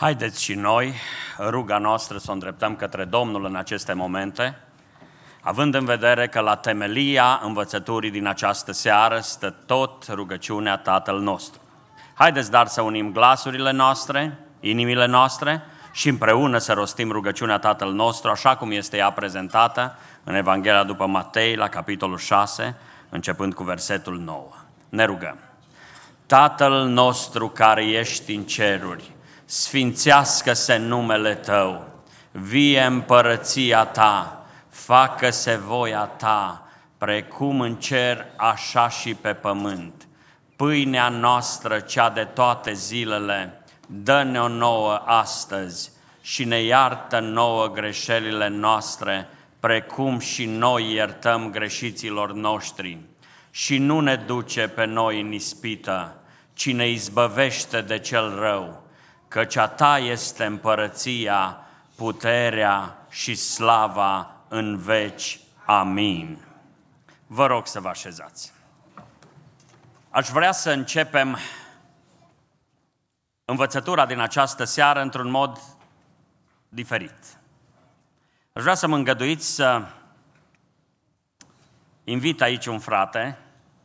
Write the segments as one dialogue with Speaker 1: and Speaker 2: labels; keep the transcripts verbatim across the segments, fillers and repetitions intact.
Speaker 1: Haideți și noi, ruga noastră, să o îndreptăm către Domnul în aceste momente, având în vedere că la temelia învățăturii din această seară stă tot rugăciunea Tatăl nostru. Haideți dar să unim glasurile noastre, inimile noastre și împreună să rostim rugăciunea Tatăl nostru, așa cum este ea prezentată în Evanghelia după Matei, la capitolul șase, începând cu versetul nouă. Ne rugăm. Tatăl nostru care ești în ceruri, sfințească-se numele Tău, vie împărăția Ta, facă-se voia Ta, precum în cer, așa și pe pământ. Pâinea noastră, cea de toate zilele, dă-ne-o nouă astăzi și ne iartă nouă greșelile noastre, precum și noi iertăm greșiților noștri. Și nu ne duce pe noi în ispită, ci ne izbăvește de cel rău, căci a Ta este împărăția, puterea și slava în veci. Amin. Vă rog să vă așezați. Aș vrea să începem învățătura din această seară într-un mod diferit. Aș vrea să mă îngăduiți să invit aici un frate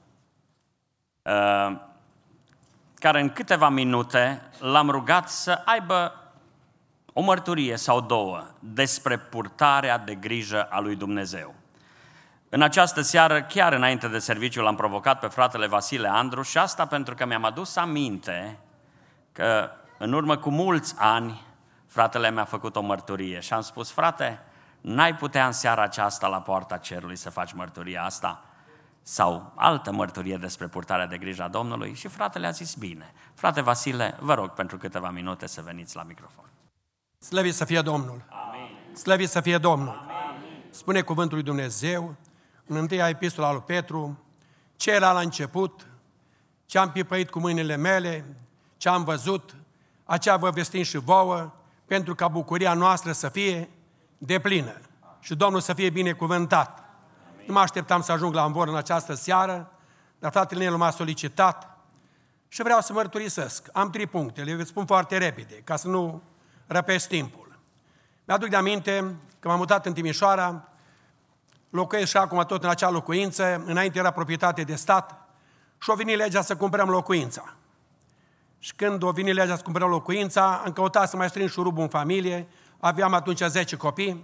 Speaker 1: uh, care în câteva minute l-am rugat să aibă o mărturie sau două despre purtarea de grijă a lui Dumnezeu. În această seară, chiar înainte de serviciu, l-am provocat pe fratele Vasile Andru și asta pentru că mi-am adus aminte că în urmă cu mulți ani fratele mi-a făcut o mărturie și am spus: frate, n-ai putea în seara aceasta la poarta cerului să faci mărturia asta sau altă mărturie despre purtarea de grijă a Domnului? Și fratele a zis: bine. Frate Vasile, vă rog pentru câteva minute să veniți la microfon.
Speaker 2: Slăvit să fie Domnul! Amin. Slăvit să fie Domnul! Amin. Spune cuvântul lui Dumnezeu în întâia epistola lui Petru: ce era la început, ce am pipăit cu mâinile mele, ce am văzut, aceea vă vestim și vouă, pentru ca bucuria noastră să fie deplină și Domnul să fie binecuvântat. Amin. Nu mă așteptam să ajung la învor în această seară, dar fratele Nelu m-a solicitat și vreau să mărturisesc. Am trei puncte, le spun foarte repede, ca să nu răpesc timpul. Mi-aduc de aminte că m-am mutat în Timișoara, locuiesc și acum tot în acea locuință, înainte era proprietate de stat și o venit legea să cumpărăm locuința. Și când o venit legea să cumpărăm locuința, am căutat să mai strâng șurubul în familie, aveam atunci zece copii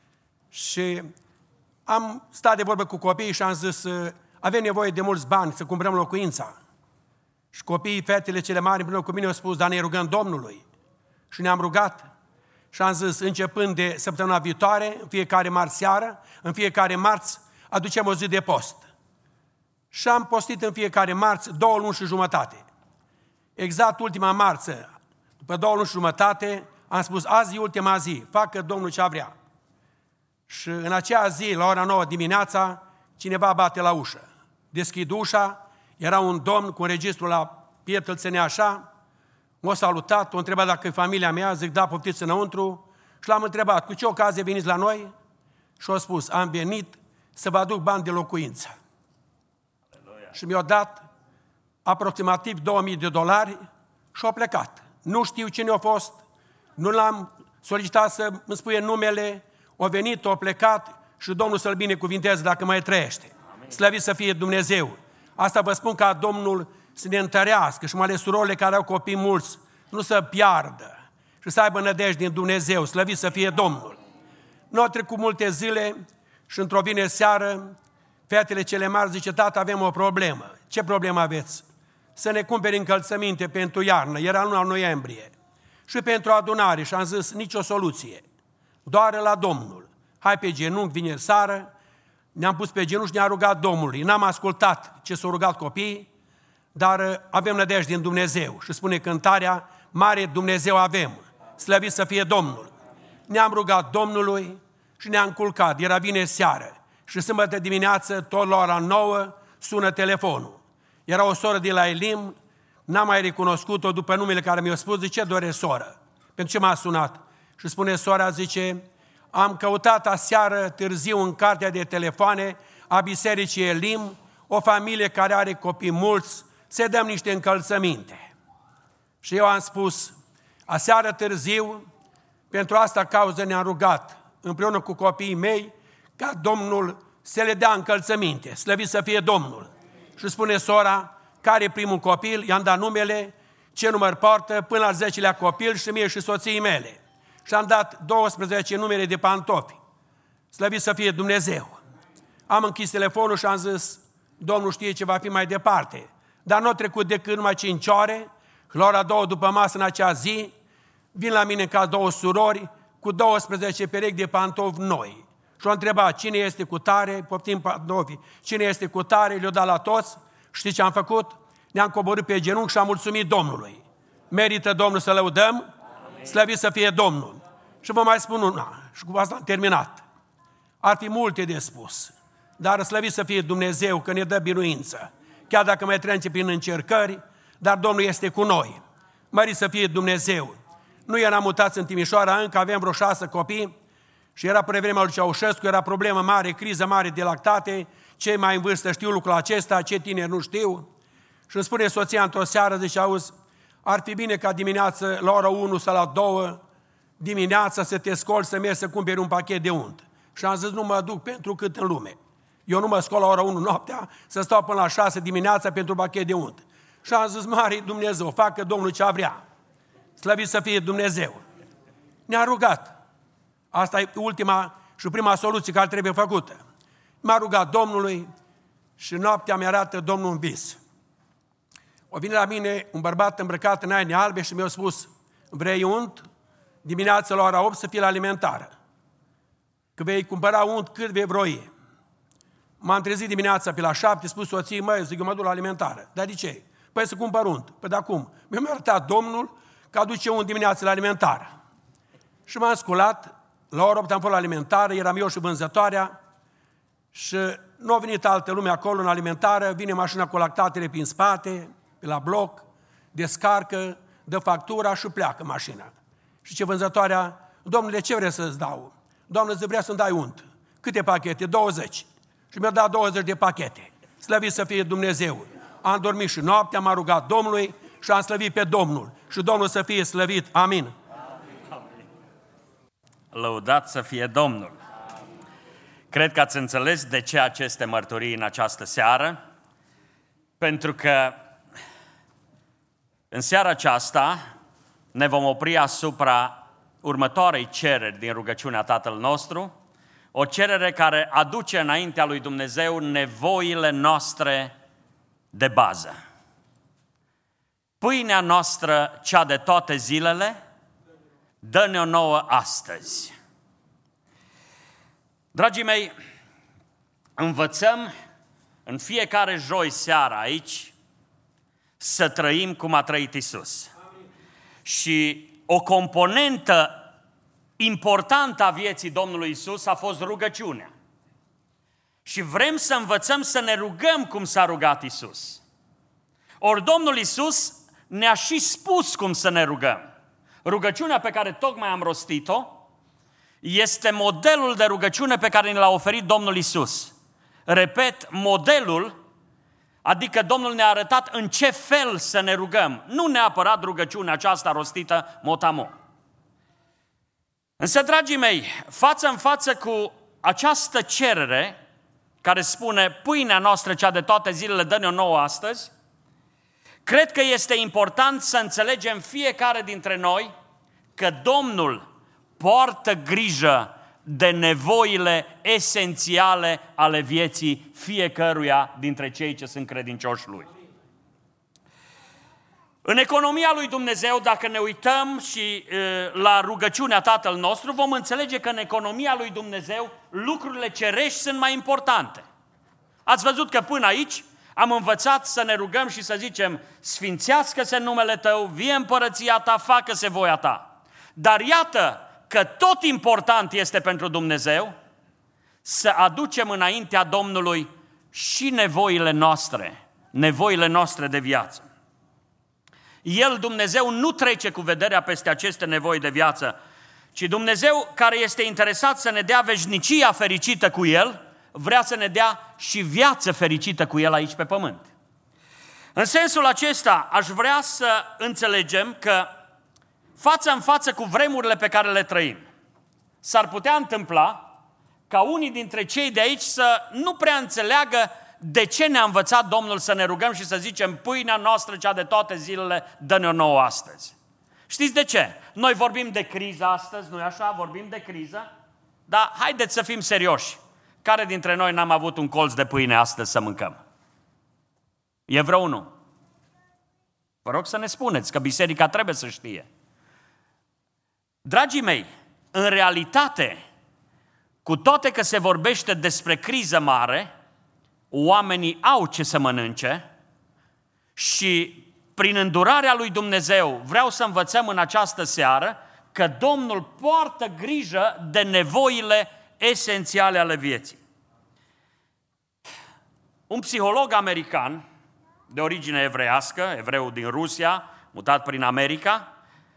Speaker 2: și am stat de vorbă cu copiii și am zis: avem nevoie de mulți bani să cumpărăm locuința. Și copiii, fetele cele mari împreună cu mine au spus: dar ne rugăm Domnului. Și ne-am rugat și am zis: începând de săptămâna viitoare, în fiecare marți seară, în fiecare marți aducem o zi de post. Și am postit în fiecare marți două luni și jumătate. Exact ultima marță, după două luni și jumătate, am spus: azi e ultima zi, facă Domnul ce vrea. Și în acea zi, la ora nouă dimineața, cineva bate la ușă. Deschid ușa, era un domn cu un registru la piept, ținea așa, m-a salutat, o întrebat dacă e familia mea, zic: da, poftiți înăuntru. Și l-am întrebat: cu ce ocazie veniți la noi? Și a spus: am venit să vă aduc bani de locuință. Aleluia. Și mi-a dat aproximativ două mii de dolari și a plecat. Nu știu cine a fost, nu l-am solicitat să îmi spune numele, a venit, a plecat și Domnul să-l binecuvinteze dacă mai trăiește. Amin. Slăvit să fie Dumnezeu! Asta vă spun ca Domnul să ne întărească și mai ales surorile care au copii mulți nu să piardă și să aibă nădejde în Dumnezeu. Slăvit să fie Domnul! Nu au trecut multe zile și într-o vineri seară fetele cele mari zice: tată, avem o problemă. Ce problemă aveți? Să ne cumperi încălțăminte pentru iarnă, era luna noiembrie, și pentru adunare. Și am zis: nicio soluție, doar la Domnul. Hai pe genunchi vineri seară, ne-am pus pe genunchi și ne-a rugat Domnului. N-am ascultat ce s-au rugat copiii, dar avem nădejde în Dumnezeu. Și spune cântarea: mare Dumnezeu avem, slăvit să fie Domnul. Ne-am rugat Domnului și ne-am culcat, era vineri seară. Și sâmbătă dimineață, tot la ora nouă, sună telefonul. Era o soră de la Elim, n-am mai recunoscut-o după numele care mi-a spus. Zice: doare soră, pentru ce m-a sunat? Și spune sora, zice: am căutat aseară târziu în cartea de telefoane a bisericii Elim o familie care are copii mulți, să dăm niște încălțăminte. Și eu am spus: Aseară târziu, pentru asta cauză ne-am rugat, împreună cu copiii mei, ca Domnul să le dea încălțăminte, slăvit să fie Domnul. Și spune sora, care e primul copil, i-am dat numele, ce număr poartă, până al zecelea copil și mie și soției mele. Și am dat douăsprezece numere de pantofi. Slăvit să fie Dumnezeu. Am închis telefonul și am zis, Domnul știe ce va fi mai departe. Dar nu a trecut decât numai cinci ore, la ora două după masă în acea zi, vin la mine ca două surori cu douăsprezece perechi de pantofi noi. Și au întrebat cine este cu tare, poftim pantofi, cine este cu tare, le-o dat la toți. Știți ce am făcut? Ne-am coborât pe genunchi și am mulțumit Domnului. Merită Domnul să lăudăm, slăvit să fie Domnul. Și vă mai spun una, și cu asta am terminat. Ar fi multe de spus, dar slăvit să fie Dumnezeu că ne dă biruință. Chiar dacă mai trecem prin încercări, dar Domnul este cu noi. Mărit să fie Dumnezeu. Nu eram mutați în Timișoara, încă avem vreo șase copii și era pe vremea lui Ceaușescu, era problemă mare, criză mare de lactate, cei mai în vârstă știu lucrul acesta, cei tineri nu știu. Și îmi spune soția într-o seară, zice, auzi, ar fi bine ca dimineață la ora unu sau la două dimineața să te scoli, să mergi să cumperi un pachet de unt. Și am zis, nu mă duc pentru cât în lume. Eu nu mă scol la ora unu noaptea, să stau până la șase dimineața pentru pachet de unt. Și am zis, mare Dumnezeu, facă Domnul ce vrea. Slăvit să fie Dumnezeu. Ne-a rugat. Asta e ultima și prima soluție care trebuie făcută. M-a rugat Domnului și noaptea mi-arată Domnul un vis. O vine la mine un bărbat îmbrăcat în haine albe și mi-a spus, vrei unt? Dimineața la ora opt să fie la alimentară. Că vei cumpăra unt cât vei vroi. M-am trezit dimineața pe la șapte, spus soției, măi, zic, eu mă duc la alimentară. Dar de ce? Păi să cumpăr unt. Păi de acum. Mi-a arătat Domnul că aduce unt dimineața la alimentară. Și m-am sculat, la ora opt am fost la alimentară, eram eu și vânzătoarea și nu a venit altă lume acolo în alimentară, vine mașina cu lactatele prin spate, pe la bloc, descarcă, dă factura și pleacă mașina. Și ce vânzătoarea, Domnule, ce vrei să-ți dau? Doamne, zi vrea să-mi dai unt. Câte pachete? douăzeci. Și mi-a dat douăzeci de pachete. Slăvit să fie Dumnezeu. Am dormit și noaptea, m-am rugat Domnului și am slăvit pe Domnul. Și Domnul să fie slăvit. Amin.
Speaker 1: Amin. Lăudat să fie Domnul. Cred că ați înțeles de ce aceste mărturii în această seară, pentru că în seara aceasta ne vom opri asupra următoarei cereri din rugăciunea Tatăl nostru, o cerere care aduce înaintea lui Dumnezeu nevoile noastre de bază. Pâinea noastră, cea de toate zilele, dă-ne-o nouă astăzi. Dragii mei, învățăm în fiecare joi seara aici să trăim cum a trăit Iisus. Și o componentă importantă a vieții Domnului Iisus a fost rugăciunea. Și vrem să învățăm să ne rugăm cum s-a rugat Iisus. Ori Domnul Iisus ne-a și spus cum să ne rugăm. Rugăciunea pe care tocmai am rostit-o este modelul de rugăciune pe care ne l-a oferit Domnul Iisus. Repet, modelul, adică Domnul ne-a arătat în ce fel să ne rugăm. Nu neapărat rugăciunea aceasta rostită motamo. Însă, dragii mei, față în față cu această cerere care spune pâinea noastră cea de toate zilele dă-ne-o nouă astăzi, cred că este important să înțelegem fiecare dintre noi că Domnul poartă grijă de nevoile esențiale ale vieții fiecăruia dintre cei ce sunt credincioși Lui. În economia lui Dumnezeu, dacă ne uităm și e, la rugăciunea Tatăl nostru, vom înțelege că în economia lui Dumnezeu lucrurile cerești sunt mai importante. Ați văzut că până aici am învățat să ne rugăm și să zicem sfințească-se numele Tău, vie împărăția Ta, facă-se voia Ta. Dar iată că tot important este pentru Dumnezeu să aducem înaintea Domnului și nevoile noastre, nevoile noastre de viață. El, Dumnezeu, nu trece cu vederea peste aceste nevoi de viață, ci Dumnezeu, care este interesat să ne dea veșnicia fericită cu El, vrea să ne dea și viață fericită cu El aici pe pământ. În sensul acesta, aș vrea să înțelegem că față în față cu vremurile pe care le trăim. S-ar putea întâmpla ca unii dintre cei de aici să nu prea înțeleagă de ce ne-a învățat Domnul să ne rugăm și să zicem pâinea noastră, cea de toate zilele, dă-ne-o nouă astăzi. Știți de ce? Noi vorbim de criză astăzi, nu-i așa? Vorbim de criză, dar haideți să fim serioși. Care dintre noi n-am avut un colț de pâine astăzi să mâncăm? E vreo unul? Vă rog să ne spuneți, că biserica trebuie să știe. Dragii mei, în realitate, cu toate că se vorbește despre criză mare, oamenii au ce să mănânce și prin îndurarea lui Dumnezeu vreau să învățăm în această seară că Domnul poartă grijă de nevoile esențiale ale vieții. Un psiholog american de origine evreiască, evreu din Rusia, mutat prin America,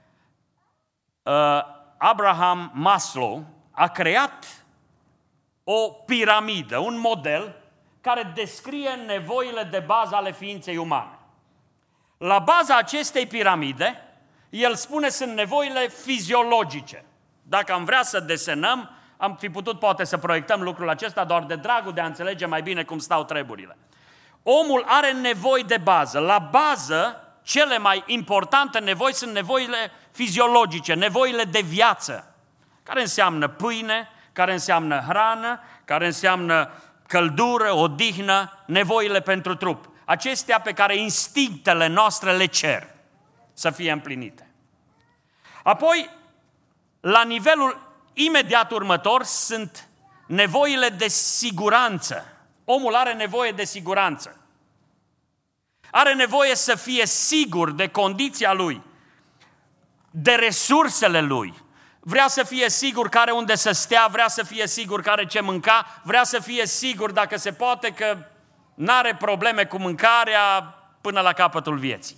Speaker 1: Abraham Maslow, a creat o piramidă, un model care descrie nevoile de bază ale ființei umane. La baza acestei piramide, el spune, sunt nevoile fiziologice. Dacă am vrea să desenăm, am fi putut poate să proiectăm lucrul acesta doar de dragul de a înțelege mai bine cum stau treburile. Omul are nevoi de bază. La bază, cele mai importante nevoi sunt nevoile fiziologice, nevoile de viață, care înseamnă pâine, care înseamnă hrană, care înseamnă căldură, odihnă, nevoile pentru trup. Acestea pe care instinctele noastre le cer să fie împlinite. Apoi, la nivelul imediat următor sunt nevoile de siguranță. Omul are nevoie de siguranță. Are nevoie să fie sigur de condiția lui, de resursele lui. Vrea să fie sigur că are unde să stea, vrea să fie sigur că are ce mânca, vrea să fie sigur, dacă se poate, că n-are probleme cu mâncarea până la capătul vieții.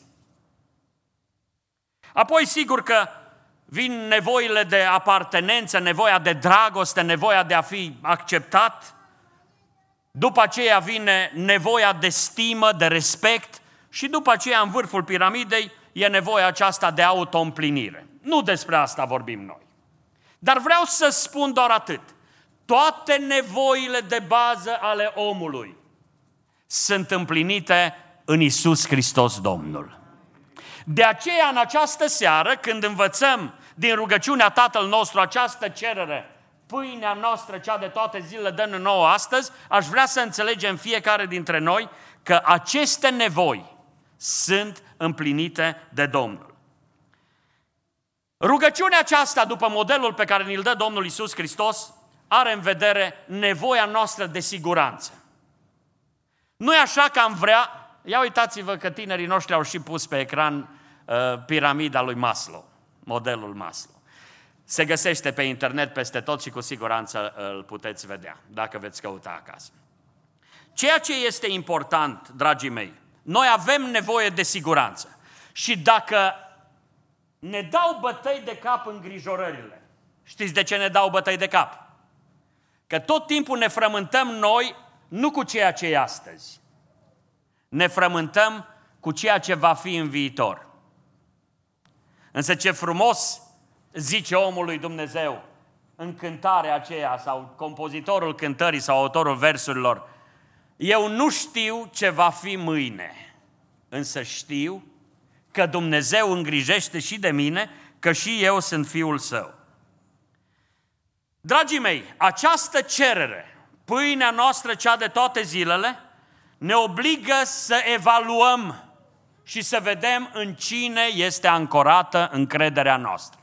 Speaker 1: Apoi, sigur că vin nevoile de apartenență, nevoia de dragoste, nevoia de a fi acceptat. După aceea vine nevoia de stimă, de respect și după aceea, în vârful piramidei, e nevoia aceasta de auto-împlinire. Nu despre asta vorbim noi. Dar vreau să spun doar atât. Toate nevoile de bază ale omului sunt împlinite în Iisus Hristos Domnul. De aceea, în această seară, când învățăm din rugăciunea Tatăl nostru această cerere, pâinea noastră, cea de toate zilele, dă-ne nouă astăzi, aș vrea să înțelegem fiecare dintre noi că aceste nevoi sunt împlinite de Domnul. Rugăciunea aceasta, după modelul pe care ni-l dă Domnul Iisus Hristos, are în vedere nevoia noastră de siguranță. Nu e așa că am vrea, ia uitați-vă că tinerii noștri au și pus pe ecran uh, piramida lui Maslow, modelul Maslow. Se găsește pe internet peste tot și cu siguranță îl puteți vedea, dacă veți căuta acasă. Ceea ce este important, dragii mei, noi avem nevoie de siguranță. Și dacă ne dau bătăi de cap îngrijorările, știți de ce ne dau bătăi de cap? Că tot timpul ne frământăm noi, nu cu ceea ce e astăzi. Ne frământăm cu ceea ce va fi în viitor. Însă ce frumos zice omul lui Dumnezeu în cântarea aceea, sau compozitorul cântării sau autorul versurilor: eu nu știu ce va fi mâine, însă știu că Dumnezeu îngrijește și de mine, că și eu sunt fiul său. Dragii mei, această cerere, pâinea noastră cea de toate zilele, ne obligă să evaluăm și să vedem în cine este ancorată încrederea noastră.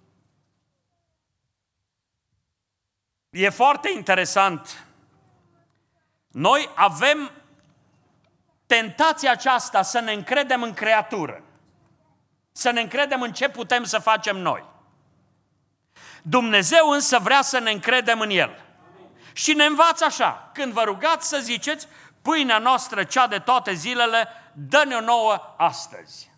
Speaker 1: E foarte interesant. Noi avem tentația aceasta să ne încredem în creatură, să ne încredem în ce putem să facem noi. Dumnezeu însă vrea să ne încredem în El. Și ne învață așa: când vă rugați să ziceți, pâinea noastră cea de toate zilele, dă-ne-o nouă astăzi.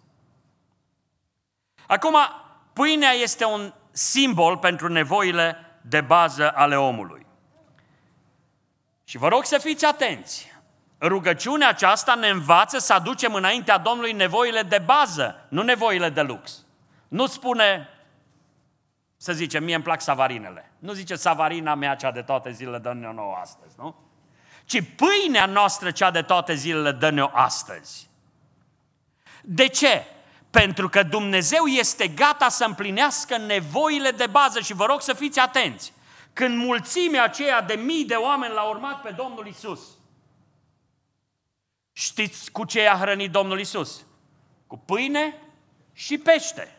Speaker 1: Acum, pâinea este un simbol pentru nevoile de bază ale omului. Și vă rog să fiți atenți. Rugăciunea aceasta ne învață să aducem înaintea Domnului nevoile de bază, nu nevoile de lux. Nu spune, să zicem, mie îmi plac savarinele. Nu zice savarina mea cea de toate zilele, dă-ne-o nouă astăzi, nu? Ci pâinea noastră cea de toate zilele, dă-ne-o astăzi. De ce? Pentru că Dumnezeu este gata să împlinească nevoile de bază și vă rog să fiți atenți. Când mulțimea aceea de mii de oameni l-a urmat pe Domnul Iisus, știți cu ce i-a hrănit Domnul Iisus? Cu pâine și pește.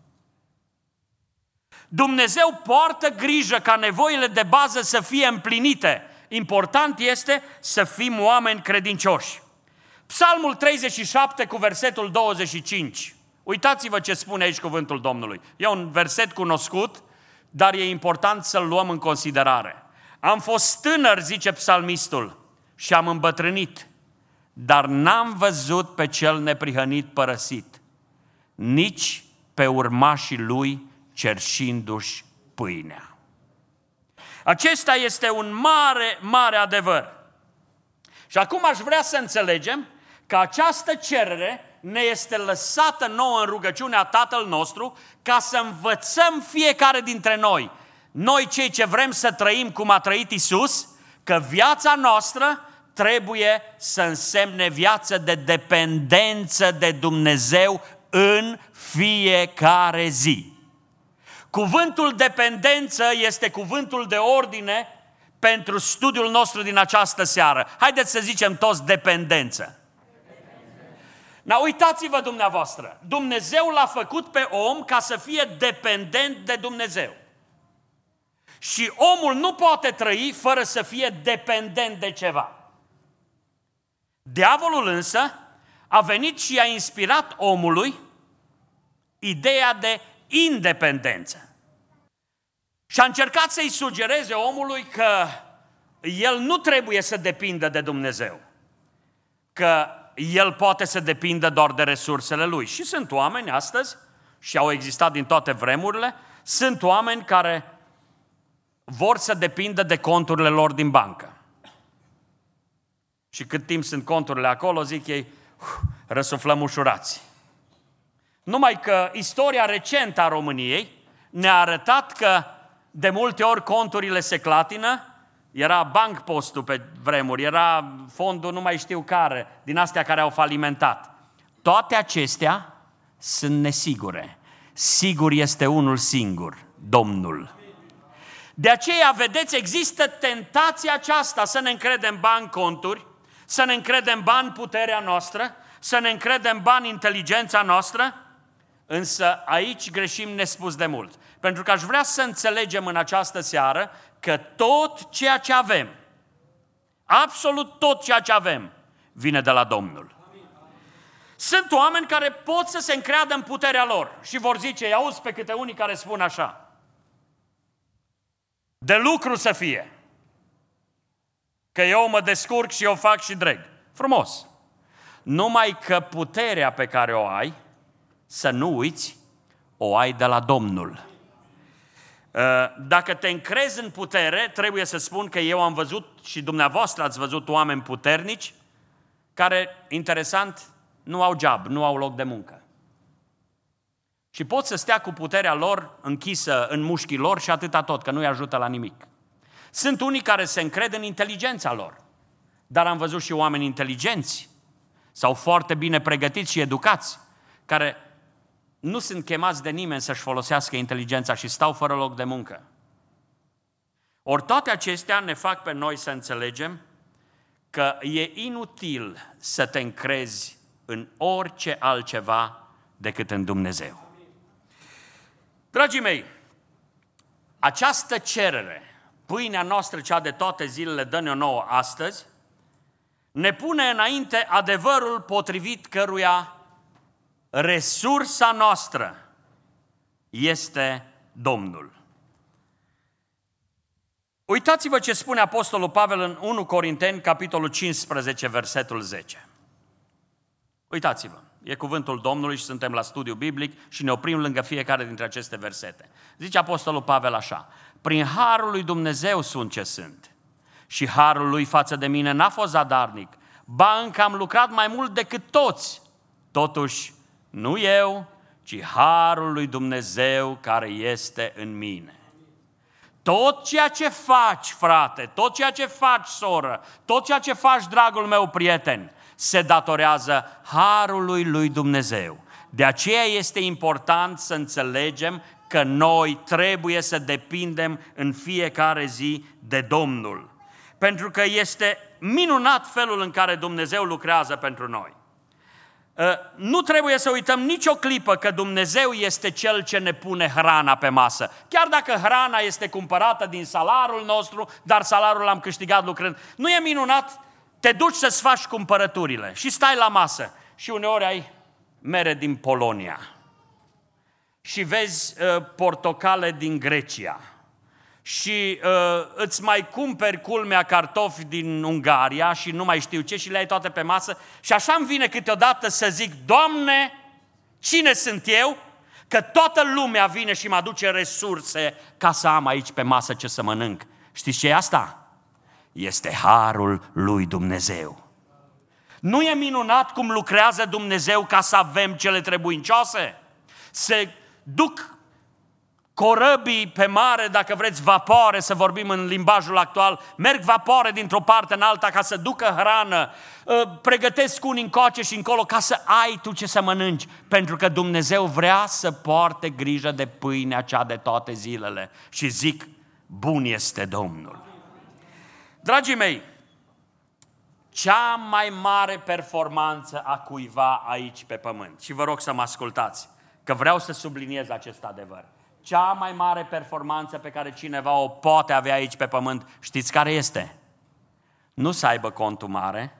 Speaker 1: Dumnezeu poartă grijă ca nevoile de bază să fie împlinite. Important este să fim oameni credincioși. Psalmul treizeci și șapte cu versetul douăzeci și cinci. Uitați-vă ce spune aici cuvântul Domnului. E un verset cunoscut, dar e important să-l luăm în considerare. Am fost tânăr, zice psalmistul, și am îmbătrânit, dar n-am văzut pe cel neprihănit părăsit, nici pe urmașii lui cerșindu-și pâinea. Acesta este un mare, mare adevăr. Și acum aș vrea să înțelegem că această cerere ne este lăsată nouă în rugăciunea Tatăl nostru ca să învățăm fiecare dintre noi, noi cei ce vrem să trăim cum a trăit Iisus, că viața noastră trebuie să însemne viață de dependență de Dumnezeu în fiecare zi. Cuvântul dependență este cuvântul de ordine pentru studiul nostru din această seară. Haideți să zicem toți dependență. Na, uitați-vă dumneavoastră, Dumnezeu l-a făcut pe om ca să fie dependent de Dumnezeu. Și omul nu poate trăi fără să fie dependent de ceva. Diavolul însă a venit și a inspirat omului ideea de independență. Și a încercat să-i sugereze omului că el nu trebuie să depindă de Dumnezeu, că el poate să depindă doar de resursele lui. Și sunt oameni astăzi, și au existat din toate vremurile, sunt oameni care vor să depindă de conturile lor din bancă. Și cât timp sunt conturile acolo, zic ei, răsuflăm ușurați. Numai că istoria recentă a României ne-a arătat că de multe ori conturile se clatină, era Bancpostul pe vremuri, era fondul nu mai știu care, din astea care au falimentat. Toate acestea sunt nesigure. Sigur este unul singur, Domnul. De aceea, vedeți, există tentația aceasta să ne încredem bani conturi, să ne încredem bani puterea noastră, să ne încredem bani inteligența noastră, însă aici greșim nespus de mult. Pentru că aș vrea să înțelegem în această seară că tot ceea ce avem, absolut tot ceea ce avem, vine de la Domnul. Sunt oameni care pot să se încreadă în puterea lor și vor zice, auzi pe câte unii care spun așa, de lucru să fie, că eu mă descurc și eu fac și dreg. Frumos! Numai că puterea pe care o ai, să nu uiți, o ai de la Domnul. Dacă te încrezi în putere, trebuie să spun că eu am văzut și dumneavoastră ați văzut oameni puternici care, interesant, nu au job, nu au loc de muncă. Și pot să stea cu puterea lor închisă în mușchii lor și atâta tot, că nu-i ajută la nimic. Sunt unii care se încred în inteligența lor, dar am văzut și oameni inteligenți sau foarte bine pregătiți și educați, care nu sunt chemați de nimeni să-și folosească inteligența și stau fără loc de muncă. Ori toate acestea ne fac pe noi să înțelegem că e inutil să te încrezi în orice altceva decât în Dumnezeu. Dragii mei, această cerere, pâinea noastră cea de toate zilele, dă-ne-o nouă astăzi, ne pune înainte adevărul potrivit căruia resursa noastră este Domnul. Uitați-vă ce spune Apostolul Pavel în unu Corinteni, capitolul cincisprezece, versetul zece. Uitați-vă, e cuvântul Domnului și suntem la studiu biblic și ne oprim lângă fiecare dintre aceste versete. Zice Apostolul Pavel așa, prin harul lui Dumnezeu sunt ce sunt și harul lui față de mine n-a fost zadarnic, ba încă am lucrat mai mult decât toți, totuși nu eu, ci harul lui Dumnezeu care este în mine. Tot ceea ce faci, frate, tot ceea ce faci, soră, tot ceea ce faci, dragul meu prieten, se datorează harului lui Dumnezeu. De aceea este important să înțelegem că noi trebuie să depindem în fiecare zi de Domnul. Pentru că este minunat felul în care Dumnezeu lucrează pentru noi. Nu trebuie să uităm nicio clipă că Dumnezeu este Cel ce ne pune hrana pe masă. Chiar dacă hrana este cumpărată din salarul nostru, dar salarul l-am câștigat lucrând. Nu e minunat? Te duci să-ți faci cumpărăturile și stai la masă și uneori ai mere din Polonia și vezi uh, portocale din Grecia și uh, îți mai cumperi culmea cartofi din Ungaria și nu mai știu ce și le ai toate pe masă și așa îmi vine câteodată să zic, Doamne, cine sunt eu? Că toată lumea vine și mă aduce resurse ca să am aici pe masă ce să mănânc. Știți ce e asta? Este harul lui Dumnezeu. Nu e minunat cum lucrează Dumnezeu ca să avem cele trebuincioase? Se duc corăbii pe mare, dacă vreți, vapoare, să vorbim în limbajul actual, merg vapoare dintr-o parte în alta ca să ducă hrană, pregătesc unii încoace și încolo ca să ai tu ce să mănânci, pentru că Dumnezeu vrea să poarte grijă de pâinea cea de toate zilele. Și zic, bun este Domnul. Dragii mei, cea mai mare performanță a cuiva aici pe pământ, și vă rog să mă ascultați, că vreau să subliniez acest adevăr. Cea mai mare performanță pe care cineva o poate avea aici pe pământ, știți care este? Nu să aibă contul mare,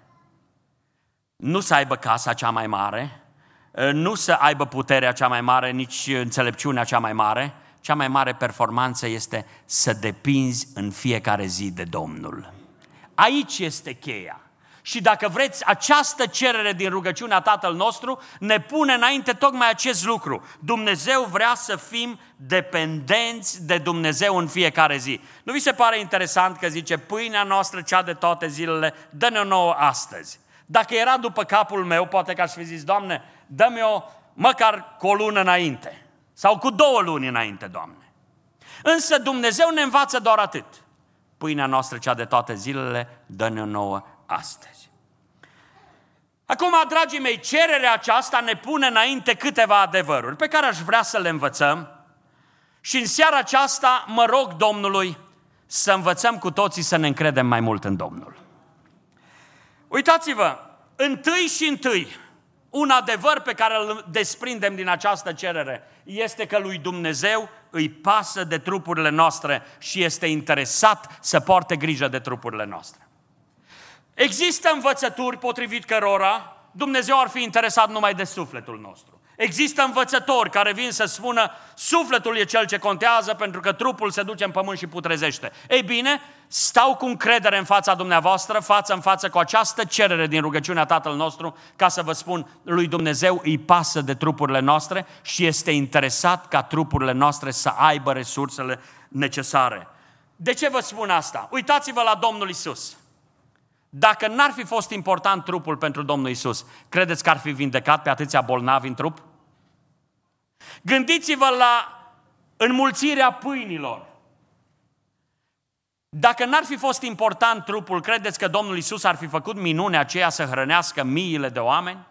Speaker 1: nu să aibă casa cea mai mare, nu să aibă puterea cea mai mare, nici înțelepciunea cea mai mare. Cea mai mare performanță este să depinzi în fiecare zi de Domnul. Aici este cheia. Și dacă vreți, această cerere din rugăciunea Tatăl nostru ne pune înainte tocmai acest lucru. Dumnezeu vrea să fim dependenți de Dumnezeu în fiecare zi. Nu vi se pare interesant că zice, pâinea noastră cea de toate zilele, dă-ne-o nouă astăzi. Dacă era după capul meu, poate că aș fi zis, Doamne, dă-mi-o măcar cu o lună înainte. Sau cu două luni înainte, Doamne. Însă Dumnezeu ne învață doar atât. Pâinea noastră cea de toate zilele, dă-ne-o nouă astăzi. Acum, dragii mei, cererea aceasta ne pune înainte câteva adevăruri pe care aș vrea să le învățăm și în seara aceasta mă rog Domnului să învățăm cu toții să ne încredem mai mult în Domnul. Uitați-vă, întâi și întâi, un adevăr pe care îl desprindem din această cerere este că lui Dumnezeu îi pasă de trupurile noastre și este interesat să poarte grijă de trupurile noastre. Există învățături potrivit cărora Dumnezeu ar fi interesat numai de sufletul nostru. Există învățători care vin să spună sufletul e cel ce contează pentru că trupul se duce în pământ și putrezește. Ei bine, stau cu încredere în fața dumneavoastră, față în față cu această cerere din rugăciunea Tatăl nostru, ca să vă spun, lui Dumnezeu îi pasă de trupurile noastre și este interesat ca trupurile noastre să aibă resursele necesare. De ce vă spun asta? Uitați-vă la Domnul Iisus. Dacă n-ar fi fost important trupul pentru Domnul Iisus, credeți că ar fi vindecat pe atâția bolnavi în trup? Gândiți-vă la înmulțirea pâinilor. Dacă n-ar fi fost important trupul, credeți că Domnul Iisus ar fi făcut minunea aceea să hrănească miile de oameni?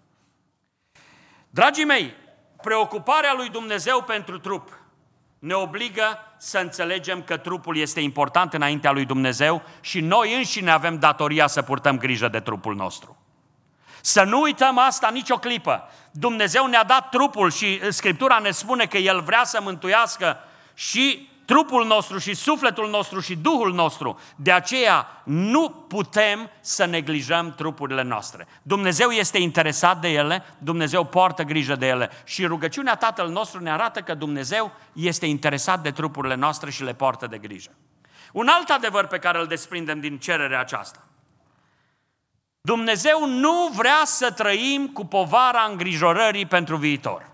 Speaker 1: Dragii mei, preocuparea lui Dumnezeu pentru trup ne obligă să înțelegem că trupul este important înaintea lui Dumnezeu și noi înșine avem datoria să purtăm grijă de trupul nostru. Să nu uităm asta nicio clipă. Dumnezeu ne-a dat trupul și Scriptura ne spune că El vrea să mântuiască și trupul nostru și sufletul nostru și Duhul nostru. De aceea nu putem să neglijăm trupurile noastre. Dumnezeu este interesat de ele, Dumnezeu poartă grijă de ele și rugăciunea Tatăl nostru ne arată că Dumnezeu este interesat de trupurile noastre și le poartă de grijă. Un alt adevăr pe care îl desprindem din cererea aceasta. Dumnezeu nu vrea să trăim cu povara îngrijorării pentru viitor.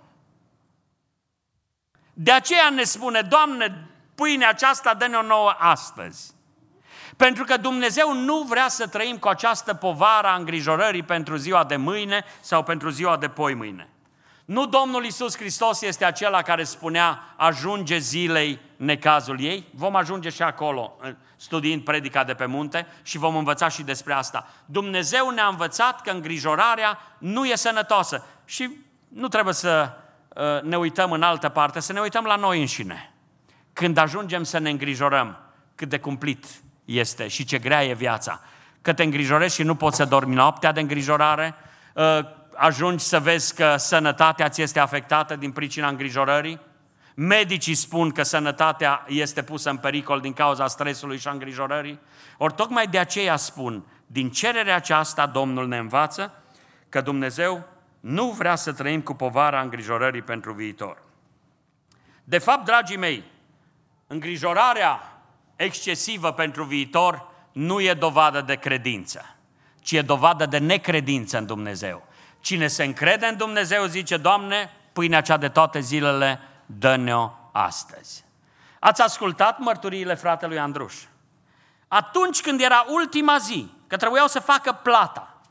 Speaker 1: De aceea ne spune, Doamne, pâinea aceasta dă-ne-o nouă astăzi. Pentru că Dumnezeu nu vrea să trăim cu această povară a îngrijorării pentru ziua de mâine sau pentru ziua de poimâine. Nu Domnul Iisus Hristos este acela care spunea, ajunge zilei necazul ei? Vom ajunge și acolo, studiind predica de pe munte și vom învăța și despre asta. Dumnezeu ne-a învățat că îngrijorarea nu e sănătoasă și nu trebuie să ne uităm în altă parte, să ne uităm la noi înșine. Când ajungem să ne îngrijorăm, cât de cumplit este și ce grea e viața. Că te îngrijorezi și nu poți să dormi noaptea de îngrijorare, ajungi să vezi că sănătatea ți este afectată din pricina îngrijorării. Medicii spun că sănătatea este pusă în pericol din cauza stresului și a îngrijorării. Ori tocmai de aceea spun, din cererea aceasta Domnul ne învață că Dumnezeu nu vrea să trăim cu povara îngrijorării pentru viitor. De fapt, dragii mei, îngrijorarea excesivă pentru viitor nu e dovadă de credință, ci e dovadă de necredință în Dumnezeu. Cine se încrede în Dumnezeu zice, Doamne, pâinea cea de toate zilele, dă-ne-o astăzi. Ați ascultat mărturiile fratelui Andruș? Atunci când era ultima zi, că trebuiau să facă plata.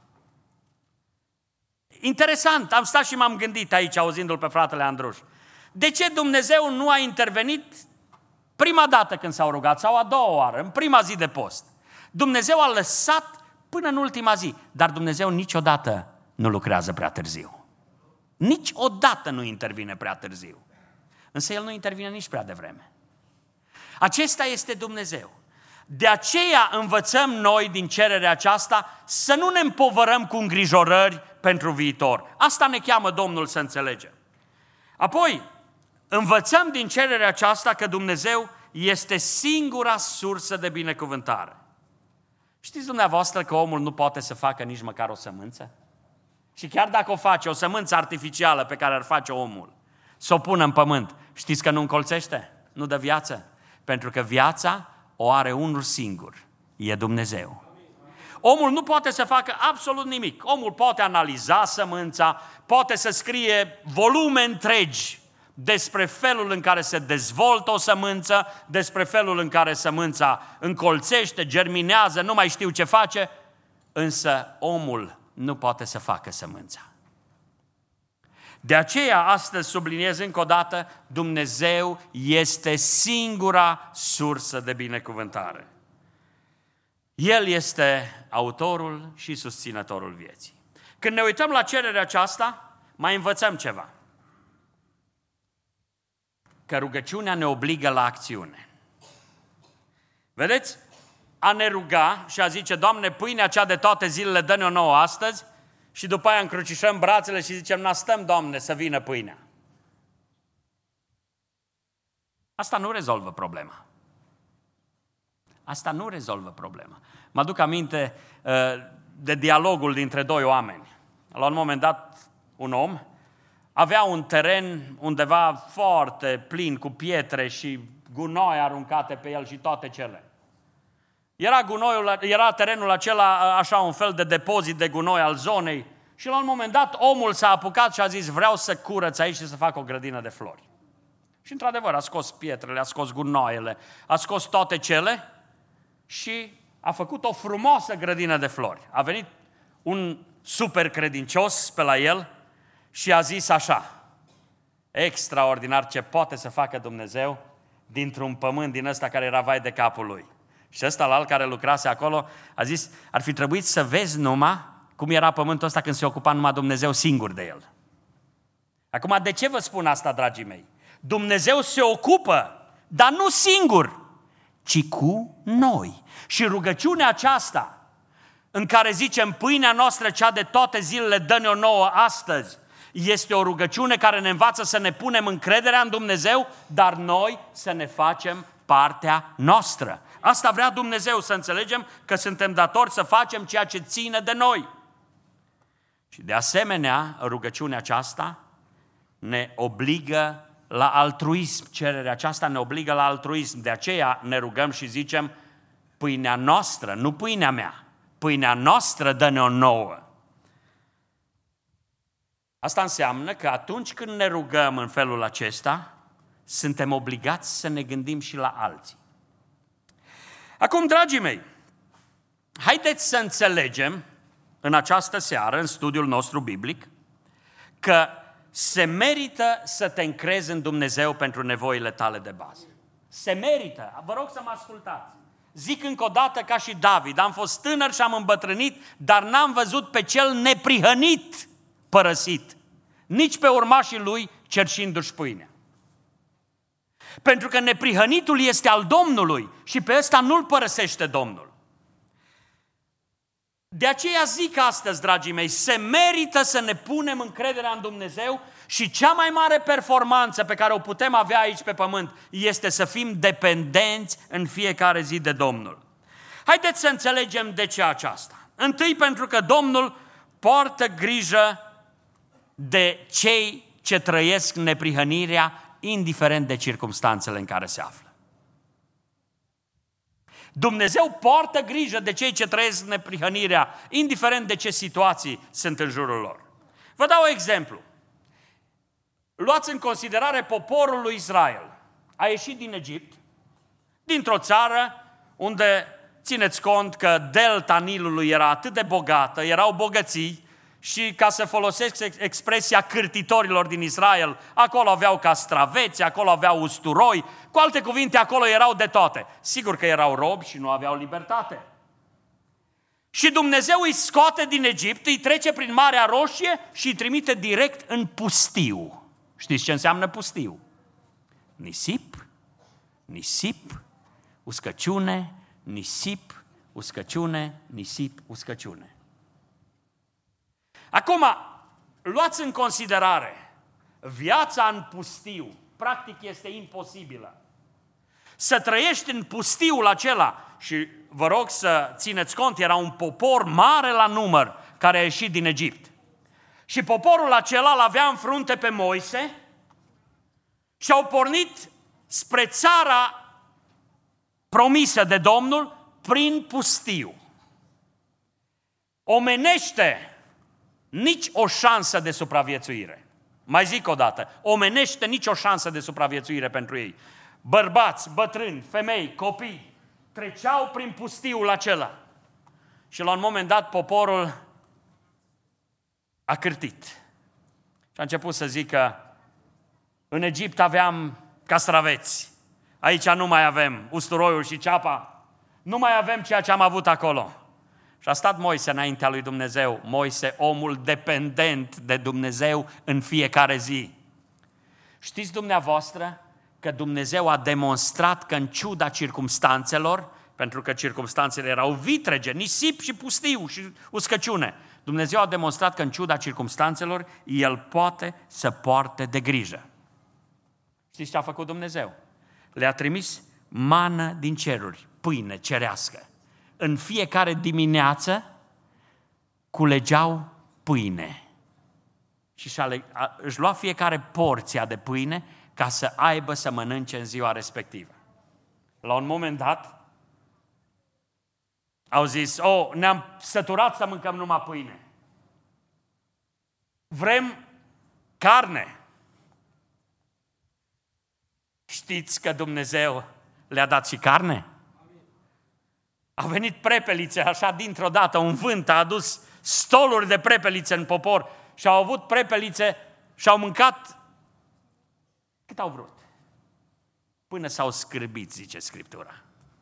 Speaker 1: Interesant, am stat și m-am gândit aici, auzindu-l pe fratele Andruș. De ce Dumnezeu nu a intervenit prima dată când s-au rugat, sau a doua oară, în prima zi de post? Dumnezeu a lăsat până în ultima zi, dar Dumnezeu niciodată nu lucrează prea târziu. Niciodată nu intervine prea târziu. Însă El nu intervine nici prea devreme. Acesta este Dumnezeu. De aceea învățăm noi din cererea aceasta să nu ne împovărăm cu îngrijorări pentru viitor. Asta ne cheamă Domnul să înțelegem. Apoi, învățăm din cererea aceasta că Dumnezeu este singura sursă de binecuvântare. Știți dumneavoastră că omul nu poate să facă nici măcar o sămânță? Și chiar dacă o face, o sămânță artificială pe care ar face omul, să o pună în pământ, știți că nu încolțește? Nu dă viață. Pentru că viața o are unul singur, e Dumnezeu. Omul nu poate să facă absolut nimic. Omul poate analiza sămânța, poate să scrie volume întregi despre felul în care se dezvoltă o sămânță, despre felul în care sămânța încolțește, germinează, nu mai știu ce face, însă omul nu poate să facă sămânța. De aceea, astăzi subliniez încă o dată, Dumnezeu este singura sursă de binecuvântare. El este autorul și susținătorul vieții. Când ne uităm la cererea aceasta, mai învățăm ceva. Că rugăciunea ne obligă la acțiune. Vedeți? A ne ruga și a zice, Doamne, pâinea cea de toate zilele dă-ne-o nouă astăzi, și după aia încrucișăm brațele și zicem, n-astăm, Doamne, să vină pâinea. Asta nu rezolvă problema. Asta nu rezolvă problema. Mă aduc aminte uh, de dialogul dintre doi oameni. La un moment dat, un om avea un teren undeva foarte plin cu pietre și gunoi aruncate pe el și toate cele. Era, gunoiul, era terenul acela așa un fel de depozit de gunoi al zonei și la un moment dat omul s-a apucat și a zis, vreau să curăț aici și să fac o grădină de flori. Și într-adevăr a scos pietrele, a scos gunoaiele, a scos toate cele și a făcut o frumoasă grădină de flori. A venit un super credincios pe la el și a zis așa, extraordinar ce poate să facă Dumnezeu dintr-un pământ din ăsta care era vai de capul lui. Și ăsta la alt care lucrase acolo a zis, ar fi trebuit să vezi numai cum era pământul ăsta când se ocupa numai Dumnezeu singur de el. Acum, de ce vă spun asta, dragii mei? Dumnezeu se ocupă, dar nu singur, ci cu noi. Și rugăciunea aceasta, în care zicem, pâinea noastră cea de toate zilele dă-ne-o nouă astăzi, este o rugăciune care ne învață să ne punem încrederea în Dumnezeu, dar noi să ne facem partea noastră. Asta vrea Dumnezeu, să înțelegem că suntem datori să facem ceea ce ține de noi. Și de asemenea, rugăciunea aceasta ne obligă la altruism. Cererea aceasta ne obligă la altruism. De aceea ne rugăm și zicem, pâinea noastră, nu pâinea mea, pâinea noastră dă-ne-o nouă. Asta înseamnă că atunci când ne rugăm în felul acesta, suntem obligați să ne gândim și la alții. Acum, dragii mei, haideți să înțelegem în această seară, în studiul nostru biblic, că se merită să te încrezi în Dumnezeu pentru nevoile tale de bază. Se merită. Vă rog să mă ascultați. Zic încă o dată ca și David, am fost tânăr și am îmbătrânit, dar n-am văzut pe cel neprihănit părăsit, nici pe urmașii lui cerșindu-și pâinea. Pentru că neprihănitul este al Domnului și pe ăsta nu-l părăsește Domnul. De aceea zic astăzi, dragii mei, se merită să ne punem încrederea în Dumnezeu și cea mai mare performanță pe care o putem avea aici pe pământ este să fim dependenți în fiecare zi de Domnul. Haideți să înțelegem de ce aceasta. Întâi pentru că Domnul poartă grijă de cei ce trăiesc neprihănirea, indiferent de circumstanțele în care se află. Dumnezeu poartă grijă de cei ce trăiesc neprihănirea, indiferent de ce situații sunt în jurul lor. Vă dau un exemplu. Luați în considerare poporul lui Israel. A ieșit din Egipt, dintr-o țară unde, țineți cont că delta Nilului era atât de bogată, erau bogății, și ca să folosesc expresia cârtitorilor din Israel, acolo aveau castraveți, acolo aveau usturoi, cu alte cuvinte, acolo erau de toate. Sigur că erau robi și nu aveau libertate. Și Dumnezeu îi scoate din Egipt, îi trece prin Marea Roșie și îi trimite direct în pustiu. Știți ce înseamnă pustiu? Nisip, nisip, uscăciune, nisip, uscăciune, nisip, uscăciune. Acum, luați în considerare, viața în pustiu, practic este imposibilă. Să trăiești în pustiul acela, și vă rog să țineți cont, era un popor mare la număr care a ieșit din Egipt. Și poporul acela l-avea în frunte pe Moise și au pornit spre țara promisă de Domnul prin pustiu. Omenește nici o șansă de supraviețuire. Mai zic o dată, omenește nici o șansă de supraviețuire pentru ei. Bărbați, bătrâni, femei, copii, treceau prin pustiul acela. Și la un moment dat poporul a cârtit. Și a început să zică, în Egipt aveam castraveți, aici nu mai avem usturoiul și ceapa, nu mai avem ceea ce am avut acolo. Și a stat Moise înaintea lui Dumnezeu, Moise, omul dependent de Dumnezeu în fiecare zi. Știți dumneavoastră că Dumnezeu a demonstrat că în ciuda circumstanțelor, pentru că circumstanțele erau vitrege, nisip și pustiu și uscăciune, Dumnezeu a demonstrat că în ciuda circumstanțelor, El poate să poarte de grijă. Știți ce a făcut Dumnezeu? Le-a trimis mană din ceruri, pâine cerească. În fiecare dimineață culegeau pâine și își lua fiecare porția de pâine ca să aibă să mănânce în ziua respectivă. La un moment dat au zis, oh, ne-am săturat să mâncăm numai pâine. Vrem carne. Știți că Dumnezeu le-a dat și carne? Au venit prepelițe așa dintr-o dată, un vânt a adus stoluri de prepelițe în popor și au avut prepelițe și au mâncat cât au vrut. Până s-au scârbit, zice Scriptura.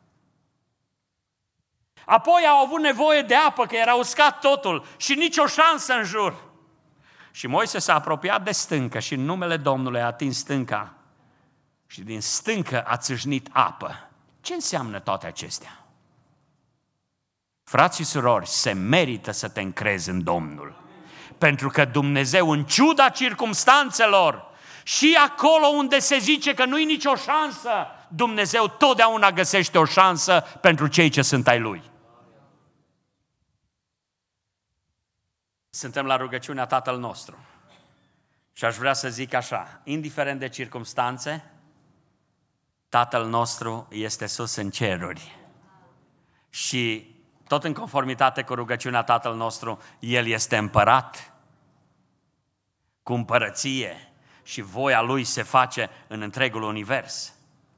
Speaker 1: Apoi au avut nevoie de apă, că era uscat totul și nicio șansă în jur. Și Moise s-a apropiat de stâncă și în numele Domnului a atins stânca și din stâncă a țâșnit apă. Ce înseamnă toate acestea? Frați și surori, se merită să te încrezi în Domnul. Pentru că Dumnezeu, în ciuda circumstanțelor, și acolo unde se zice că nu-i nicio șansă, Dumnezeu totdeauna găsește o șansă pentru cei ce sunt ai Lui. Suntem la rugăciunea Tatăl nostru. Și aș vrea să zic așa, indiferent de circumstanțe, Tatăl nostru este sus în ceruri. Și tot în conformitate cu rugăciunea Tatăl nostru, El este împărat cu împărăție și voia Lui se face în întregul univers.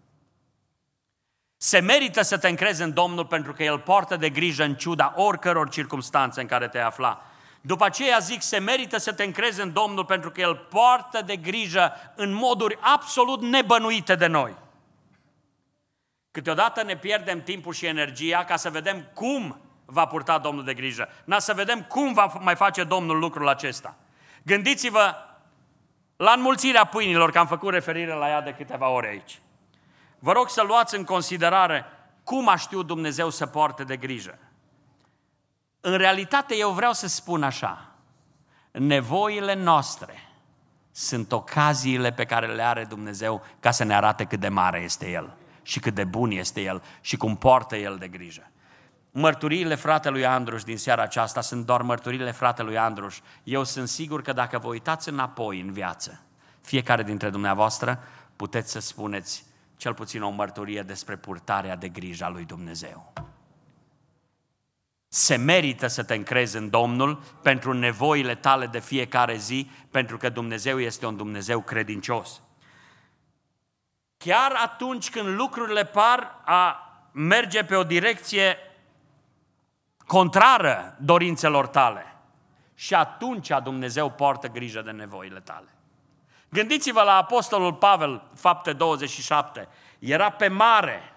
Speaker 1: Se merită să te încrezi în Domnul pentru că El poartă de grijă în ciuda oricăror circumstanțe în care te afla. După aceea zic, se merită să te încrezi în Domnul pentru că El poartă de grijă în moduri absolut nebănuite de noi. Câteodată ne pierdem timpul și energia ca să vedem cum va purta Domnul de grijă. N-a să vedem cum va mai face Domnul lucrul acesta. Gândiți-vă la înmulțirea pâinilor, că am făcut referire la ea de câteva ore aici. Vă rog să luați în considerare cum a știut Dumnezeu să poarte de grijă. În realitate eu vreau să spun așa, nevoile noastre sunt ocaziile pe care le are Dumnezeu ca să ne arate cât de mare este El și cât de bun este El și cum poartă El de grijă. Mărturiile fratelui Andruș din seara aceasta sunt doar mărturiile fratelui Andruș. Eu sunt sigur că dacă vă uitați înapoi în viață, fiecare dintre dumneavoastră puteți să spuneți cel puțin o mărturie despre purtarea de grijă a lui Dumnezeu. Se merită să te încrezi în Domnul pentru nevoile tale de fiecare zi, pentru că Dumnezeu este un Dumnezeu credincios. Chiar atunci când lucrurile par a merge pe o direcție contrară dorințelor tale, și atunci Dumnezeu poartă grijă de nevoile tale. Gândiți-vă la apostolul Pavel, Fapte douăzeci și șapte, era pe mare,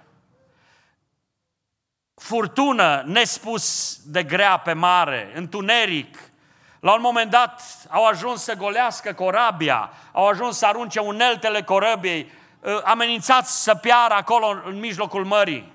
Speaker 1: furtună nespus de grea pe mare, întuneric. La un moment dat au ajuns să golească corabia, au ajuns să arunce uneltele corăbiei, amenințați să piară acolo în mijlocul mării.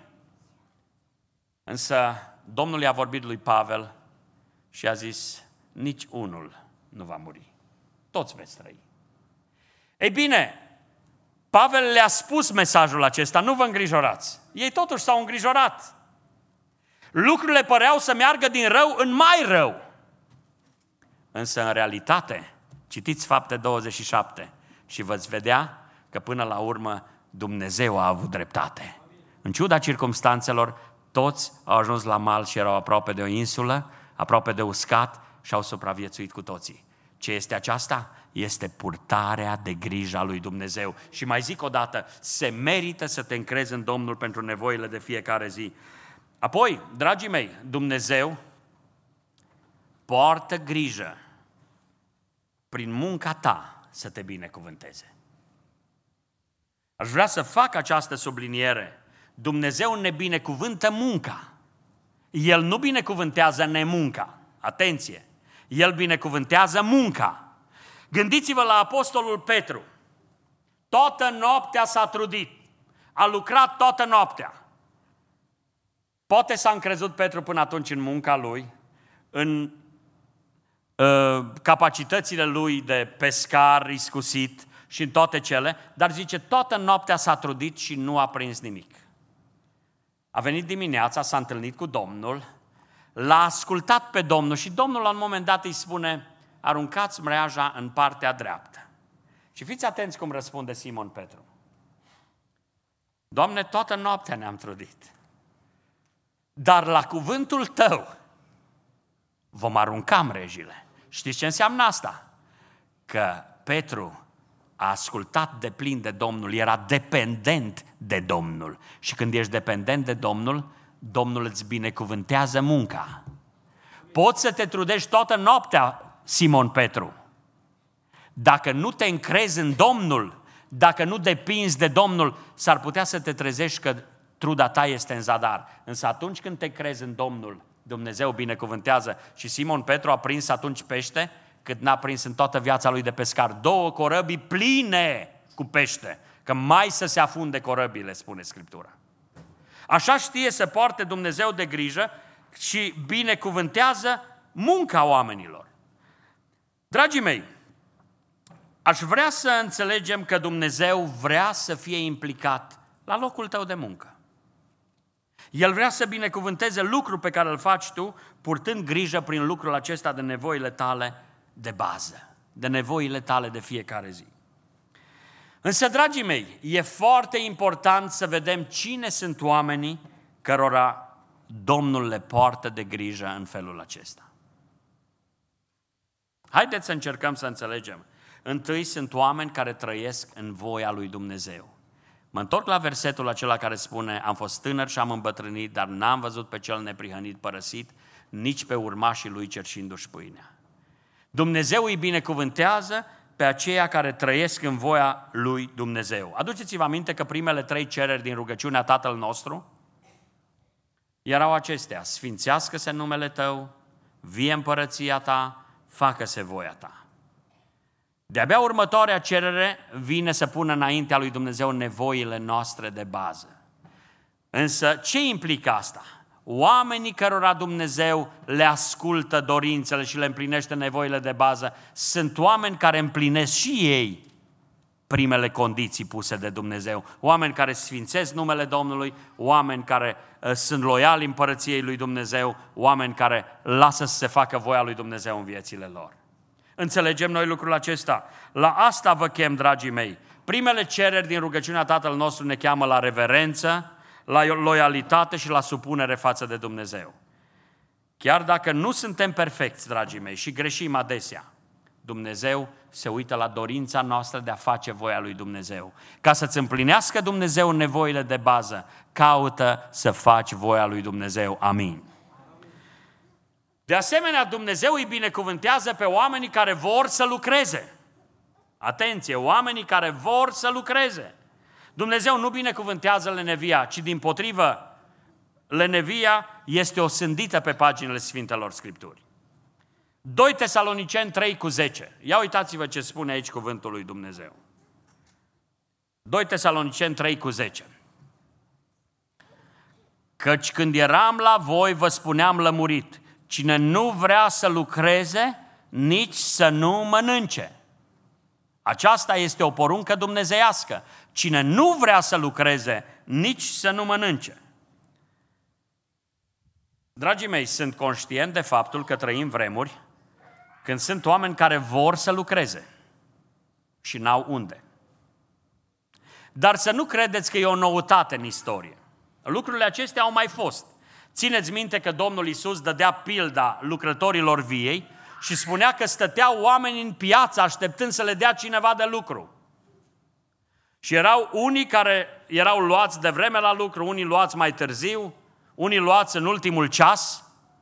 Speaker 1: Însă Domnul i-a vorbit lui Pavel și a zis, nici unul nu va muri, toți veți trăi. Ei bine, Pavel le-a spus mesajul acesta, nu vă îngrijorați. Ei totuși s-au îngrijorat. Lucrurile păreau să meargă din rău în mai rău. Însă în realitate, citiți Fapte douăzeci și șapte și veți vedea că până la urmă Dumnezeu a avut dreptate. În ciuda circumstanțelor, toți au ajuns la mal și erau aproape de o insulă, aproape de uscat și au supraviețuit cu toții. Ce este aceasta? Este purtarea de grijă a lui Dumnezeu. Și mai zic o dată, se merită să te încrezi în Domnul pentru nevoile de fiecare zi. Apoi, dragii mei, Dumnezeu poartă grijă prin munca ta să te binecuvânteze. Aș vrea să fac această subliniere. Dumnezeu ne binecuvântă munca. El nu binecuvântează nemunca. Atenție! El binecuvântează munca. Gândiți-vă la apostolul Petru. Toată noaptea s-a trudit. A lucrat toată noaptea. Poate s-a încrezut Petru până atunci în munca lui, în uh, capacitățile lui de pescar iscusit și în toate cele, dar zice, toată noaptea s-a trudit și nu a prins nimic. A venit dimineața, s-a întâlnit cu Domnul, l-a ascultat pe Domnul și Domnul la un moment dat îi spune, aruncați mreaja în partea dreaptă. Și fiți atenți cum răspunde Simon Petru. Doamne, toată noaptea ne-am trudit, dar la cuvântul Tău vom arunca mrejile. Știți ce înseamnă asta? Că Petru a ascultat de plin de Domnul, era dependent de Domnul. Și când ești dependent de Domnul, Domnul îți binecuvântează munca. Poți să te trudești toată noaptea, Simon Petru. Dacă nu te încrezi în Domnul, dacă nu depinzi de Domnul, s-ar putea să te trezești că truda ta este în zadar. Însă atunci când te crezi în Domnul, Dumnezeu binecuvântează. Și Simon Petru a prins atunci pește cât n-a prins în toată viața lui de pescar. Două corăbii pline cu pește, că mai să se afunde corăbile, spune Scriptura. Așa știe să poarte Dumnezeu de grijă și binecuvântează munca oamenilor. Dragii mei, aș vrea să înțelegem că Dumnezeu vrea să fie implicat la locul tău de muncă. El vrea să binecuvânteze lucrul pe care îl faci tu, purtând grijă prin lucrul acesta de nevoile tale de bază, de nevoile tale de fiecare zi. Însă, dragii mei, e foarte important să vedem cine sunt oamenii cărora Domnul le poartă de grijă în felul acesta. Haideți să încercăm să înțelegem. Întâi sunt oameni care trăiesc în voia lui Dumnezeu. Mă întorc la versetul acela care spune, am fost tânăr și am îmbătrânit, dar n-am văzut pe cel neprihănit părăsit, nici pe urmașii lui cerșindu-și pâinea. Dumnezeu îi binecuvântează pe aceia care trăiesc în voia lui Dumnezeu. Aduceți-vă aminte că primele trei cereri din rugăciunea Tatăl nostru erau acestea: sfințească-se numele Tău, vie împărăția Ta, facă-se voia Ta. De-abia următoarea cerere vine să pună înaintea lui Dumnezeu nevoile noastre de bază. Însă ce implică asta? Oamenii cărora Dumnezeu le ascultă dorințele și le împlinește nevoile de bază sunt oameni care împlinesc și ei primele condiții puse de Dumnezeu. Oameni care sfințesc numele Domnului, oameni care uh, sunt loiali împărăției lui Dumnezeu, oameni care lasă să se facă voia lui Dumnezeu în viețile lor. Înțelegem noi lucrul acesta? La asta vă chem, dragii mei. Primele cereri din rugăciunea Tatăl nostru ne cheamă la reverență, la loialitate și la supunere față de Dumnezeu. Chiar dacă nu suntem perfecți, dragii mei, și greșim adesea, Dumnezeu se uită la dorința noastră de a face voia lui Dumnezeu. Ca să-ți împlinească Dumnezeu nevoile de bază, caută să faci voia lui Dumnezeu. Amin. De asemenea, Dumnezeu îi binecuvântează pe oamenii care vor să lucreze. Atenție, oamenii care vor să lucreze. Dumnezeu nu binecuvântează lenevia, ci dimpotrivă, lenevia este osândită pe paginile Sfintelor Scripturi. doi Tesaloniceni trei cu zece. Ia uitați-vă ce spune aici cuvântul lui Dumnezeu. doi Tesaloniceni trei cu zece. Căci când eram la voi, vă spuneam lămurit, cine nu vrea să lucreze, nici să nu mănânce. Aceasta este o poruncă dumnezeiască. Cine nu vrea să lucreze, nici să nu mănânce. Dragii mei, sunt conștient de faptul că trăim vremuri când sunt oameni care vor să lucreze și n-au unde. Dar să nu credeți că e o noutate în istorie. Lucrurile acestea au mai fost. Țineți minte că Domnul Iisus dădea pilda lucrătorilor viei și spunea că stăteau oameni în piață așteptând să le dea cineva de lucru. Și erau unii care erau luați de vreme la lucru, unii luați mai târziu, unii luați în ultimul ceas.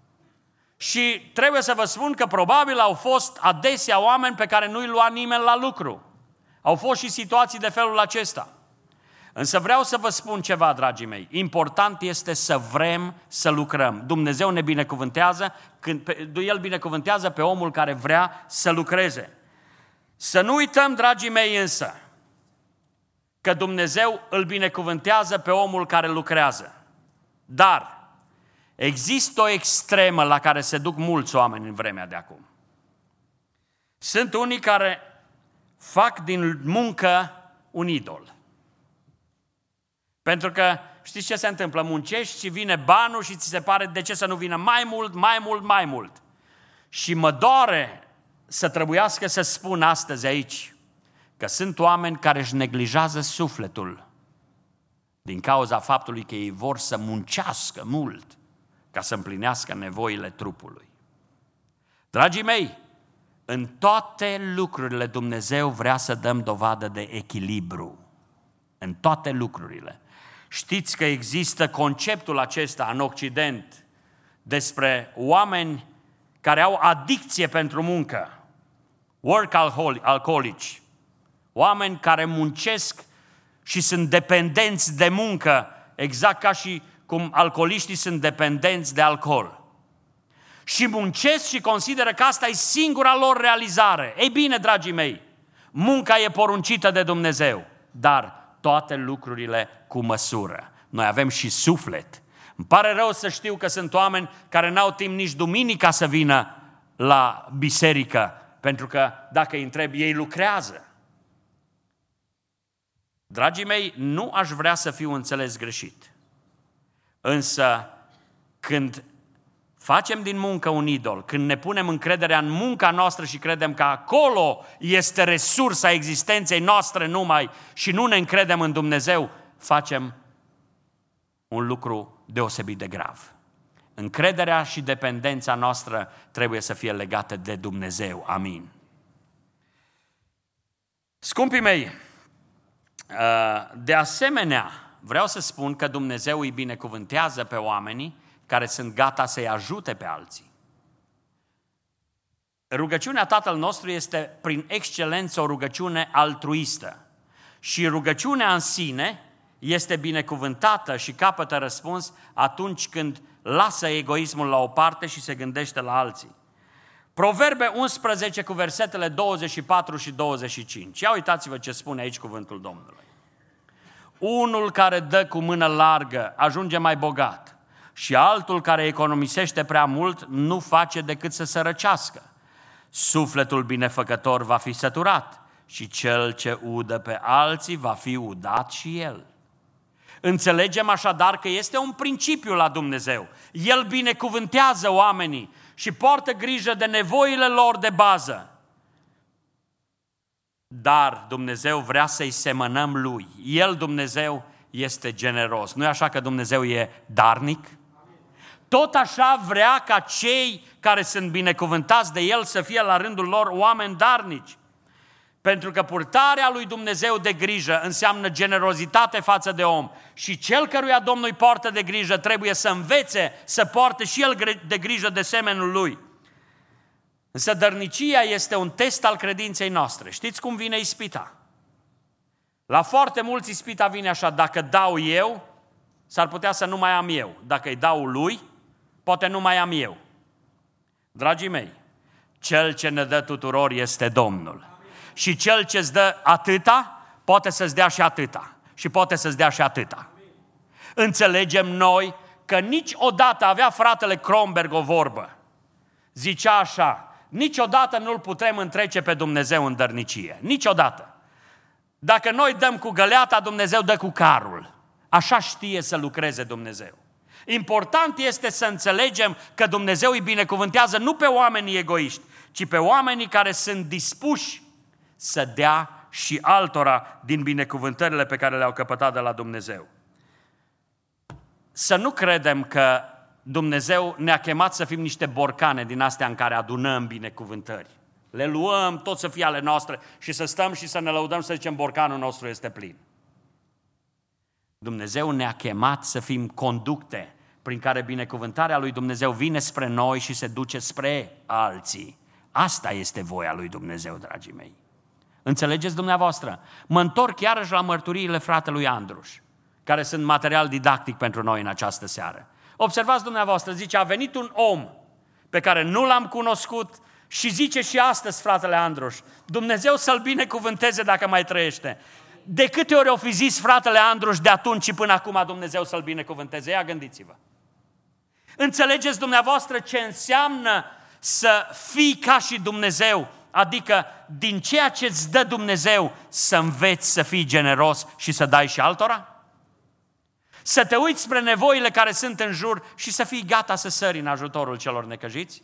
Speaker 1: Și trebuie să vă spun că probabil au fost adesea oameni pe care nu-i lua nimeni la lucru. Au fost și situații de felul acesta. Însă vreau să vă spun ceva, dragii mei. Important este să vrem să lucrăm. Dumnezeu ne binecuvântează, când El binecuvântează pe omul care vrea să lucreze. Să nu uităm, dragii mei, însă, că Dumnezeu îl binecuvântează pe omul care lucrează. Dar există o extremă la care se duc mulți oameni în vremea de acum. Sunt unii care fac din muncă un idol. Pentru că știți ce se întâmplă? Muncești și vine banul și ți se pare de ce să nu vină mai mult, mai mult, mai mult. Și mă doare să trebuiască să spun astăzi aici că sunt oameni care își neglijează sufletul din cauza faptului că ei vor să muncească mult ca să împlinească nevoile trupului. Dragii mei, în toate lucrurile Dumnezeu vrea să dăm dovadă de echilibru. În toate lucrurile. Știți că există conceptul acesta în Occident despre oameni care au adicție pentru muncă, workaholici, oameni care muncesc și sunt dependenți de muncă, exact ca și cum alcooliștii sunt dependenți de alcool. Și muncesc și consideră că asta e singura lor realizare. Ei bine, dragii mei, munca e poruncită de Dumnezeu, dar toate lucrurile cu măsură. Noi avem și suflet. Îmi pare rău să știu că sunt oameni care n-au timp nici duminica să vină la biserică, pentru că dacă îi întreb, ei lucrează. Dragii mei, nu aș vrea să fiu înțeles greșit. Însă, când facem din muncă un idol, când ne punem încrederea în munca noastră și credem că acolo este resursa existenței noastre numai și nu ne încredem în Dumnezeu, facem un lucru deosebit de grav. Încrederea și dependența noastră trebuie să fie legate de Dumnezeu. Amin. Scumpii mei, de asemenea, vreau să spun că Dumnezeu îi binecuvântează pe oamenii care sunt gata să-i ajute pe alții. rugăciunea Tatăl nostru este prin excelență o rugăciune altruistă. Și rugăciunea în sine este binecuvântată și capătă răspuns atunci când lasă egoismul la o parte și se gândește la alții. Proverbe unsprezece cu versetele douăzeci și patru și douăzeci și cinci. Ia uitați-vă ce spune aici cuvântul Domnului. Unul care dă cu mână largă ajunge mai bogat și altul care economisește prea mult nu face decât să sărăcească. Sufletul binefăcător va fi săturat și cel ce udă pe alții va fi udat și el. Înțelegem așadar că este un principiu la Dumnezeu. El binecuvântează oamenii și poartă grijă de nevoile lor de bază. Dar Dumnezeu vrea să-i semănăm Lui. El, Dumnezeu, este generos. Nu e așa că Dumnezeu e darnic? Tot așa vrea ca cei care sunt binecuvântați de El să fie la rândul lor oameni darnici. Pentru că purtarea lui Dumnezeu de grijă înseamnă generozitate față de om. Și cel căruia Domnul îi poartă de grijă trebuie să învețe să poarte și el de grijă de semenul lui. Însă dărnicia este un test al credinței noastre. Știți cum vine ispita? La foarte mulți ispita vine așa: dacă dau eu, s-ar putea să nu mai am eu. Dacă îi dau lui, poate nu mai am eu. Dragii mei, cel ce ne dă tuturor este Domnul. Și cel ce îți dă atâta, poate să-ți dea și atâta. Și poate să-ți dea și atâta. Înțelegem noi că niciodată, avea fratele Kronberg o vorbă. Zicea așa: niciodată nu-L putem întrece pe Dumnezeu în dărnicie. Niciodată. Dacă noi dăm cu găleata, Dumnezeu dă cu carul. Așa știe să lucreze Dumnezeu. Important este să înțelegem că Dumnezeu îi binecuvântează nu pe oamenii egoiști, ci pe oamenii care sunt dispuși să dea și altora din binecuvântările pe care le-au căpătat de la Dumnezeu. Să nu credem că Dumnezeu ne-a chemat să fim niște borcane din astea în care adunăm binecuvântări. Le luăm, tot să fie ale noastre și să stăm și să ne lăudăm, să zicem borcanul nostru este plin. Dumnezeu ne-a chemat să fim conducte prin care binecuvântarea lui Dumnezeu vine spre noi și se duce spre alții. Asta este voia lui Dumnezeu, dragii mei. Înțelegeți dumneavoastră? Mă întorc iarăși la mărturiile fratelui Andruș, care sunt material didactic pentru noi în această seară. Observați dumneavoastră, zice, a venit un om pe care nu l-am cunoscut și zice și astăzi fratele Andruș, Dumnezeu să-l binecuvânteze dacă mai trăiește. De câte ori o fi zis fratele Andruș de atunci și până acum Dumnezeu să-l binecuvânteze? Ia gândiți-vă. Înțelegeți dumneavoastră ce înseamnă să fii ca și Dumnezeu? Adică din ceea ce îți dă Dumnezeu să înveți să fii generos și să dai și altora? Să te uiți spre nevoile care sunt în jur și să fii gata să sări în ajutorul celor necăjiți?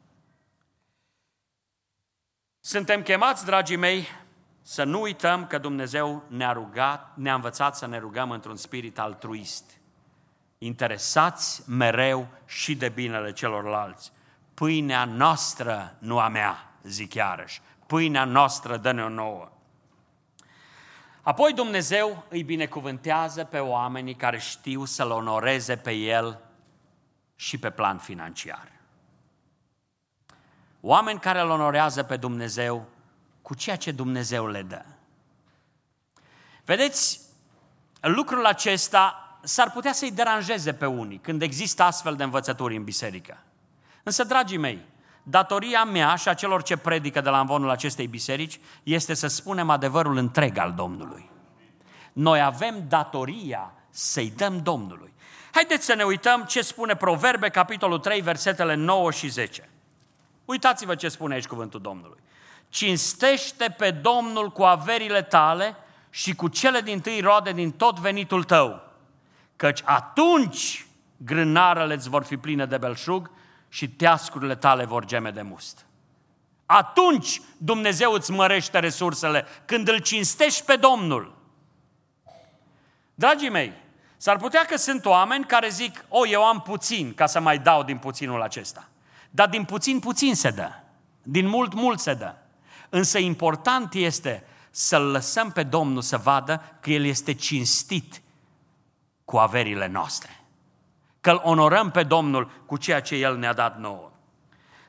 Speaker 1: Suntem chemați, dragii mei, să nu uităm că Dumnezeu ne-a rugat, ne-a învățat să ne rugăm într-un spirit altruist, interesați mereu și de binele celorlalți. Pâinea noastră, nu a mea, zic iarăși, pâinea noastră dă-ne-o nouă. Apoi Dumnezeu îi binecuvântează pe oamenii care știu să-L onoreze pe El și pe plan financiar. Oameni care îl onorează pe Dumnezeu cu ceea ce Dumnezeu le dă. Vedeți, lucrul acesta s-ar putea să-i deranjeze pe unii când există astfel de învățături în biserică. Însă, dragii mei, datoria mea și a celor ce predică de la amvonul acestei biserici este să spunem adevărul întreg al Domnului. Noi avem datoria să-i dăm Domnului. Haideți să ne uităm ce spune Proverbe, capitolul trei, versetele nouă și zece. Uitați-vă ce spune aici cuvântul Domnului. Cinstește pe Domnul cu averile tale și cu cele dintâi roade din tot venitul tău, căci atunci grânarele îți vor fi pline de belșug și teascurile tale vor geme de must. Atunci Dumnezeu îți mărește resursele, când îl cinstești pe Domnul. Dragii mei, s-ar putea că sunt oameni care zic, o, eu am puțin ca să mai dau din puținul acesta. Dar din puțin, puțin se dă. Din mult, mult se dă. Însă important este să-L lăsăm pe Domnul să vadă că El este cinstit cu averile noastre. Că îl onorăm pe Domnul cu ceea ce El ne-a dat nouă.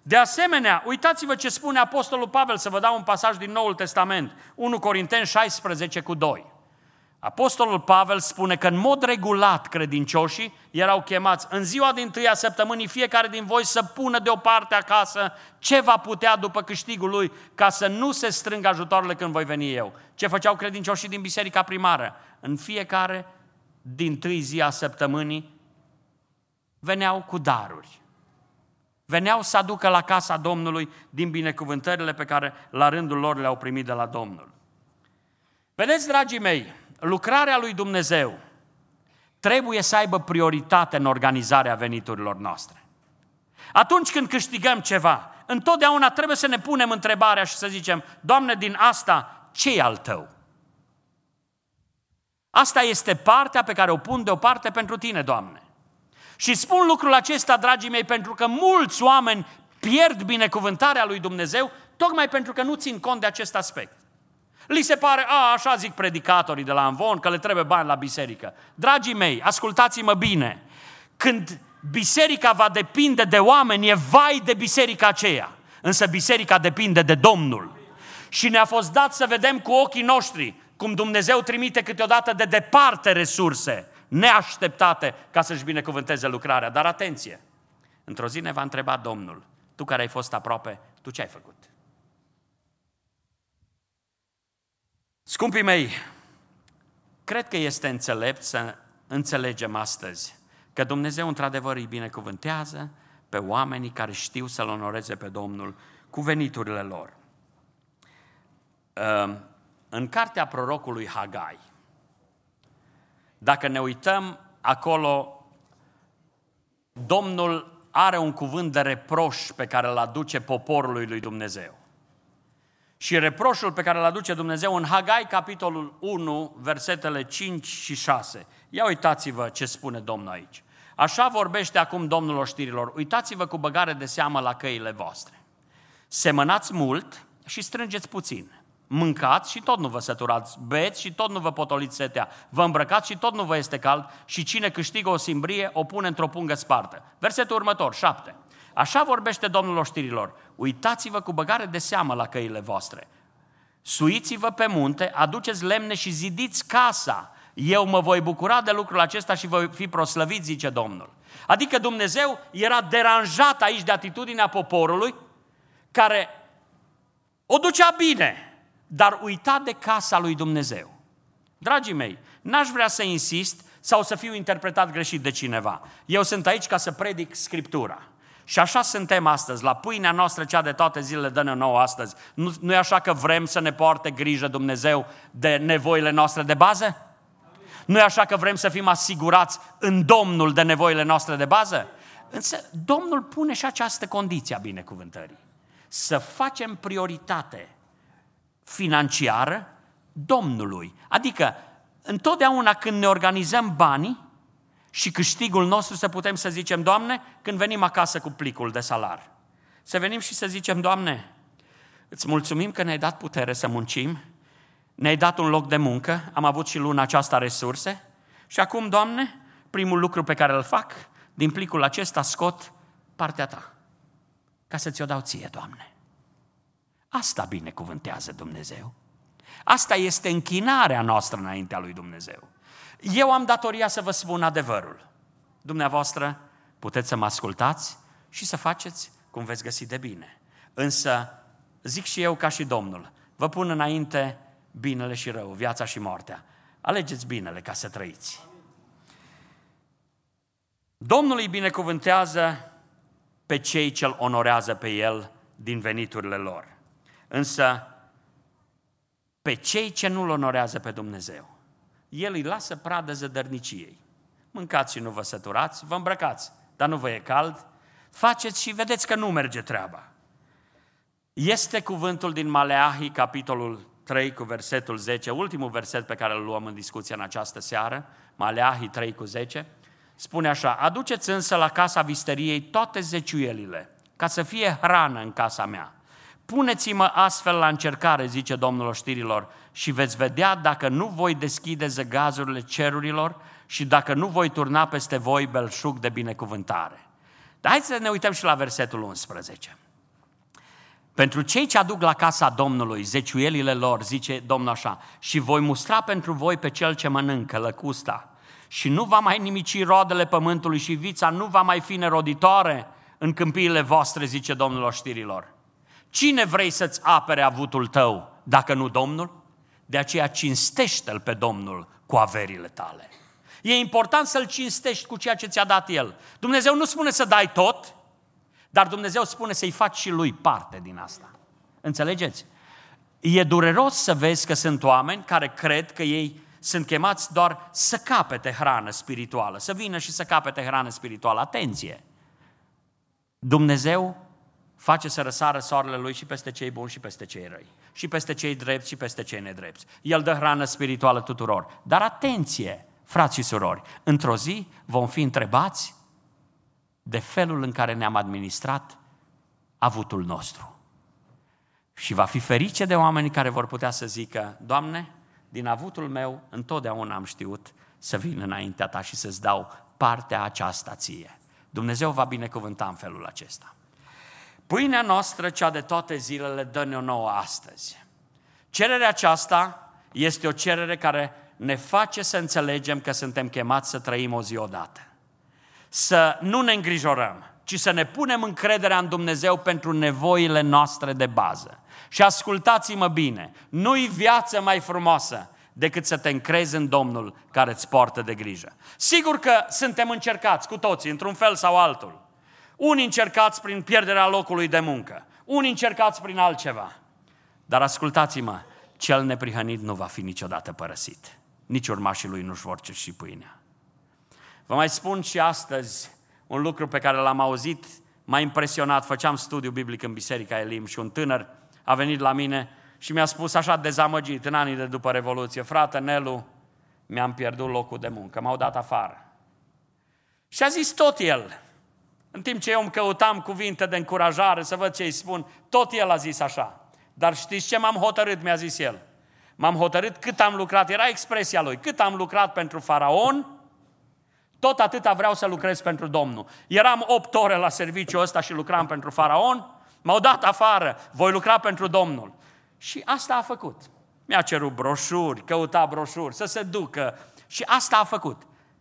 Speaker 1: De asemenea, uitați-vă ce spune Apostolul Pavel, să vă dau un pasaj din Noul Testament, unu Corinteni șaisprezece cu doi. Apostolul Pavel spune că în mod regulat credincioșii erau chemați în ziua din tâia săptămânii fiecare din voi să pună deoparte acasă ce va putea după câștigul lui, ca să nu se strângă ajutoarele când voi veni eu. Ce făceau credincioșii din biserica primară? În fiecare din tâi zi a săptămânii veneau cu daruri. Veneau să aducă la casa Domnului din binecuvântările pe care la rândul lor le-au primit de la Domnul. Vedeți, dragii mei, lucrarea lui Dumnezeu trebuie să aibă prioritate în organizarea veniturilor noastre. Atunci când câștigăm ceva, întotdeauna trebuie să ne punem întrebarea și să zicem: Doamne, din asta ce-i al Tău? Asta este partea pe care o pun deoparte pentru Tine, Doamne. Și spun lucrul acesta, dragii mei, pentru că mulți oameni pierd binecuvântarea lui Dumnezeu tocmai pentru că nu țin cont de acest aspect. Li se pare, a, așa zic predicatorii de la Amvon, că le trebuie bani la biserică. Dragii mei, ascultați-mă bine, când biserica va depinde de oameni, e vai de biserica aceea, însă biserica depinde de Domnul. Și ne-a fost dat să vedem cu ochii noștri cum Dumnezeu trimite câteodată de departe resurse neașteptate ca să-și binecuvânteze lucrarea. Dar atenție, într-o zi ne va întreba Domnul: tu care ai fost aproape, tu ce ai făcut? Scumpii mei, cred că este înțelept să înțelegem astăzi că Dumnezeu într-adevăr îi binecuvântează pe oamenii care știu să-L onoreze pe Domnul cu veniturile lor. În cartea prorocului Hagai, dacă ne uităm acolo, Domnul are un cuvânt de reproș pe care îl aduce poporului lui Dumnezeu. Și reproșul pe care îl aduce Dumnezeu în Hagai, capitolul unu, versetele cinci și șase. Ia uitați-vă ce spune Domnul aici. Așa vorbește acum Domnul oștirilor: uitați-vă cu băgare de seamă la căile voastre. Semănați mult și strângeți puțin. Mâncați și tot nu vă săturați, beți și tot nu vă potoliți setea, vă îmbrăcați și tot nu vă este cald, și cine câștigă o simbrie o pune într-o pungă spartă. Versetul următor, șapte. Așa vorbește Domnul oștirilor: uitați-vă cu băgare de seamă la căile voastre. Suiți-vă pe munte, aduceți lemne și zidiți casa. Eu mă voi bucura de lucrul acesta și voi fi proslăvit, zice Domnul. Adică Dumnezeu era deranjat aici de atitudinea poporului care o ducea bine, dar uita de casa lui Dumnezeu. Dragii mei, n-aș vrea să insist sau să fiu interpretat greșit de cineva. Eu sunt aici ca să predic Scriptura. Și așa suntem astăzi, la pâinea noastră cea de toate zilele dă-ne nouă astăzi. Nu, nu e așa că vrem să ne poarte grijă Dumnezeu de nevoile noastre de bază? Nu e așa că vrem să fim asigurați în Domnul de nevoile noastre de bază? Însă Domnul pune și această condiție a binecuvântării: să facem prioritate financiară Domnului. Adică întotdeauna când ne organizăm banii și câștigul nostru, să putem să zicem: Doamne, când venim acasă cu plicul de salar, să venim și să zicem: Doamne, îți mulțumim că ne-ai dat putere să muncim, ne-ai dat un loc de muncă, am avut și luna aceasta resurse și acum, Doamne, primul lucru pe care îl fac, din plicul acesta scot partea Ta, ca să ți-o dau ție, Doamne. Asta binecuvântează Dumnezeu. Asta este închinarea noastră înaintea lui Dumnezeu. Eu am datoria să vă spun adevărul. Dumneavoastră puteți să mă ascultați și să faceți cum veți găsi de bine. Însă, zic și eu ca și Domnul, vă pun înainte binele și rău, viața și moartea. Alegeți binele ca să trăiți. Domnul îi binecuvântează pe cei ce îl onorează pe El din veniturile lor. Însă, pe cei ce nu-L onorează pe Dumnezeu, El îi lasă pradă zădărniciei. Mâncați și nu vă săturați, vă îmbrăcați, dar nu vă e cald, faceți și vedeți că nu merge treaba. Este cuvântul din Maleahi, capitolul trei cu versetul zece, ultimul verset pe care îl luăm în discuție în această seară, Maleahi trei cu zece, spune așa: aduceți însă la casa visteriei toate zeciuielile, ca să fie hrană în casa mea. Puneți-mă astfel la încercare, zice Domnul oștirilor, și veți vedea dacă nu voi deschide zăgazurile cerurilor și dacă nu voi turna peste voi belșug de binecuvântare. Dar haideți să ne uităm și la versetul unsprezece. Pentru cei ce aduc la casa Domnului zeciuielile lor, zice Domnul așa, și voi mustra pentru voi pe cel ce mănâncă lăcusta și nu va mai nimici roadele pământului și vița nu va mai fi neroditoare în câmpiile voastre, zice Domnul oștirilor. Cine vrei să-ți apere avutul tău, dacă nu Domnul? De aceea cinstește-L pe Domnul cu averile tale. E important să-L cinstești cu ceea ce ți-a dat El. Dumnezeu nu spune să dai tot, dar Dumnezeu spune să-i faci și Lui parte din asta. Înțelegeți? E dureros să vezi că sunt oameni care cred că ei sunt chemați doar să capete hrană spirituală, să vină și să capete hrană spirituală. Atenție! Dumnezeu face să răsară soarele Lui și peste cei buni și peste cei răi, și peste cei drepți și peste cei nedrepți. El dă hrană spirituală tuturor. Dar atenție, frați și surori, într-o zi vom fi întrebați de felul în care ne-am administrat avutul nostru. Și va fi ferice de oamenii care vor putea să zică, Doamne, din avutul meu întotdeauna am știut să vin înaintea Ta și să-ți dau partea aceasta ție. Dumnezeu va binecuvânta în felul acesta. Pâinea noastră, cea de toate zilele, dă-ne-o nouă astăzi. Cererea aceasta este o cerere care ne face să înțelegem că suntem chemați să trăim o zi odată. Să nu ne îngrijorăm, ci să ne punem încrederea în Dumnezeu pentru nevoile noastre de bază. Și ascultați-mă bine, nu-i viață mai frumoasă decât să te încrezi în Domnul care îți poartă de grijă. Sigur că suntem încercați cu toții, într-un fel sau altul. Unii încercați prin pierderea locului de muncă, unii încercați prin altceva. Dar ascultați-mă, cel neprihănit nu va fi niciodată părăsit. Nici urmașii lui nu-și vor cerși pâinea. Vă mai spun și astăzi un lucru pe care l-am auzit, m-a impresionat. Făceam studiu biblic în Biserica Elim și un tânăr a venit la mine și mi-a spus așa dezamăgit în anii de după Revoluție, frate Nelu, mi-am pierdut locul de muncă, m-au dat afară. Și a zis tot el, în timp ce eu îmi căutam cuvinte de încurajare să văd ce îi spun, tot el a zis așa. Dar știți ce m-am hotărât, mi-a zis el? M-am hotărât cât am lucrat, era expresia lui, cât am lucrat pentru Faraon, tot atâta vreau să lucrez pentru Domnul. Eram opt ore la serviciul ăsta și lucram pentru Faraon, m-au dat afară, voi lucra pentru Domnul. Și asta a făcut. Mi-a cerut broșuri, căuta broșuri, să se ducă și asta a făcut.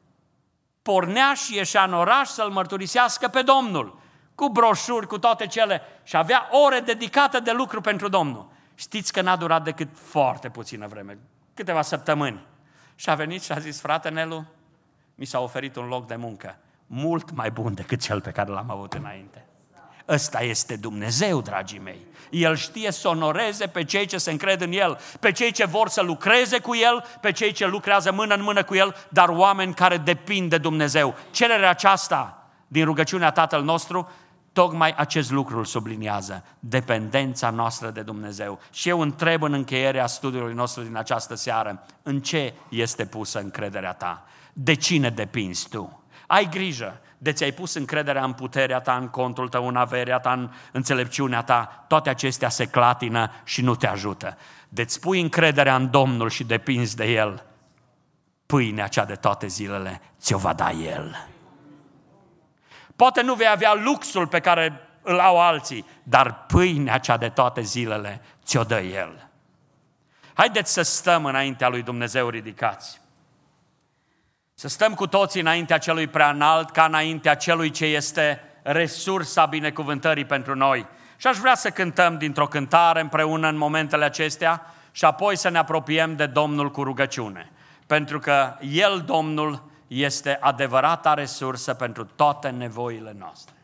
Speaker 1: Pornea și ieșea în oraș să-L mărturisească pe Domnul, cu broșuri, cu toate cele, și avea ore dedicate de lucru pentru Domnul. Știți că n-a durat decât foarte puțină vreme, câteva săptămâni. Și a venit și a zis, frate Nelu, mi s-a oferit un loc de muncă mult mai bun decât cel pe care l-am avut înainte. Ăsta este Dumnezeu, dragii mei. El știe să onoreze pe cei ce se încred în El, pe cei ce vor să lucreze cu El, pe cei ce lucrează mână în mână cu El, dar oameni care depind de Dumnezeu. Cererea aceasta din rugăciunea Tatăl nostru, tocmai acest lucru îl subliniază, dependența noastră de Dumnezeu. Și eu întreb în încheierea studiului nostru din această seară, în ce este pusă încrederea ta? De cine depinzi tu? Ai grijă de ți-ai pus încrederea în puterea ta, în contul tău, în averea ta, în înțelepciunea ta. Toate acestea se clatină și nu te ajută. De-ți pui încrederea în Domnul și depinzi de El, pâinea cea de toate zilele ți-o va da El. Poate nu vei avea luxul pe care îl au alții, dar pâinea cea de toate zilele ți-o dă El. Haideți să stăm înaintea lui Dumnezeu ridicați. Să stăm cu toții înaintea celui preanalt, ca înaintea celui ce este resursa binecuvântării pentru noi. Și aș vrea să cântăm dintr-o cântare împreună în momentele acestea și apoi să ne apropiem de Domnul cu rugăciune. Pentru că El, Domnul, este adevărata resursă pentru toate nevoile noastre.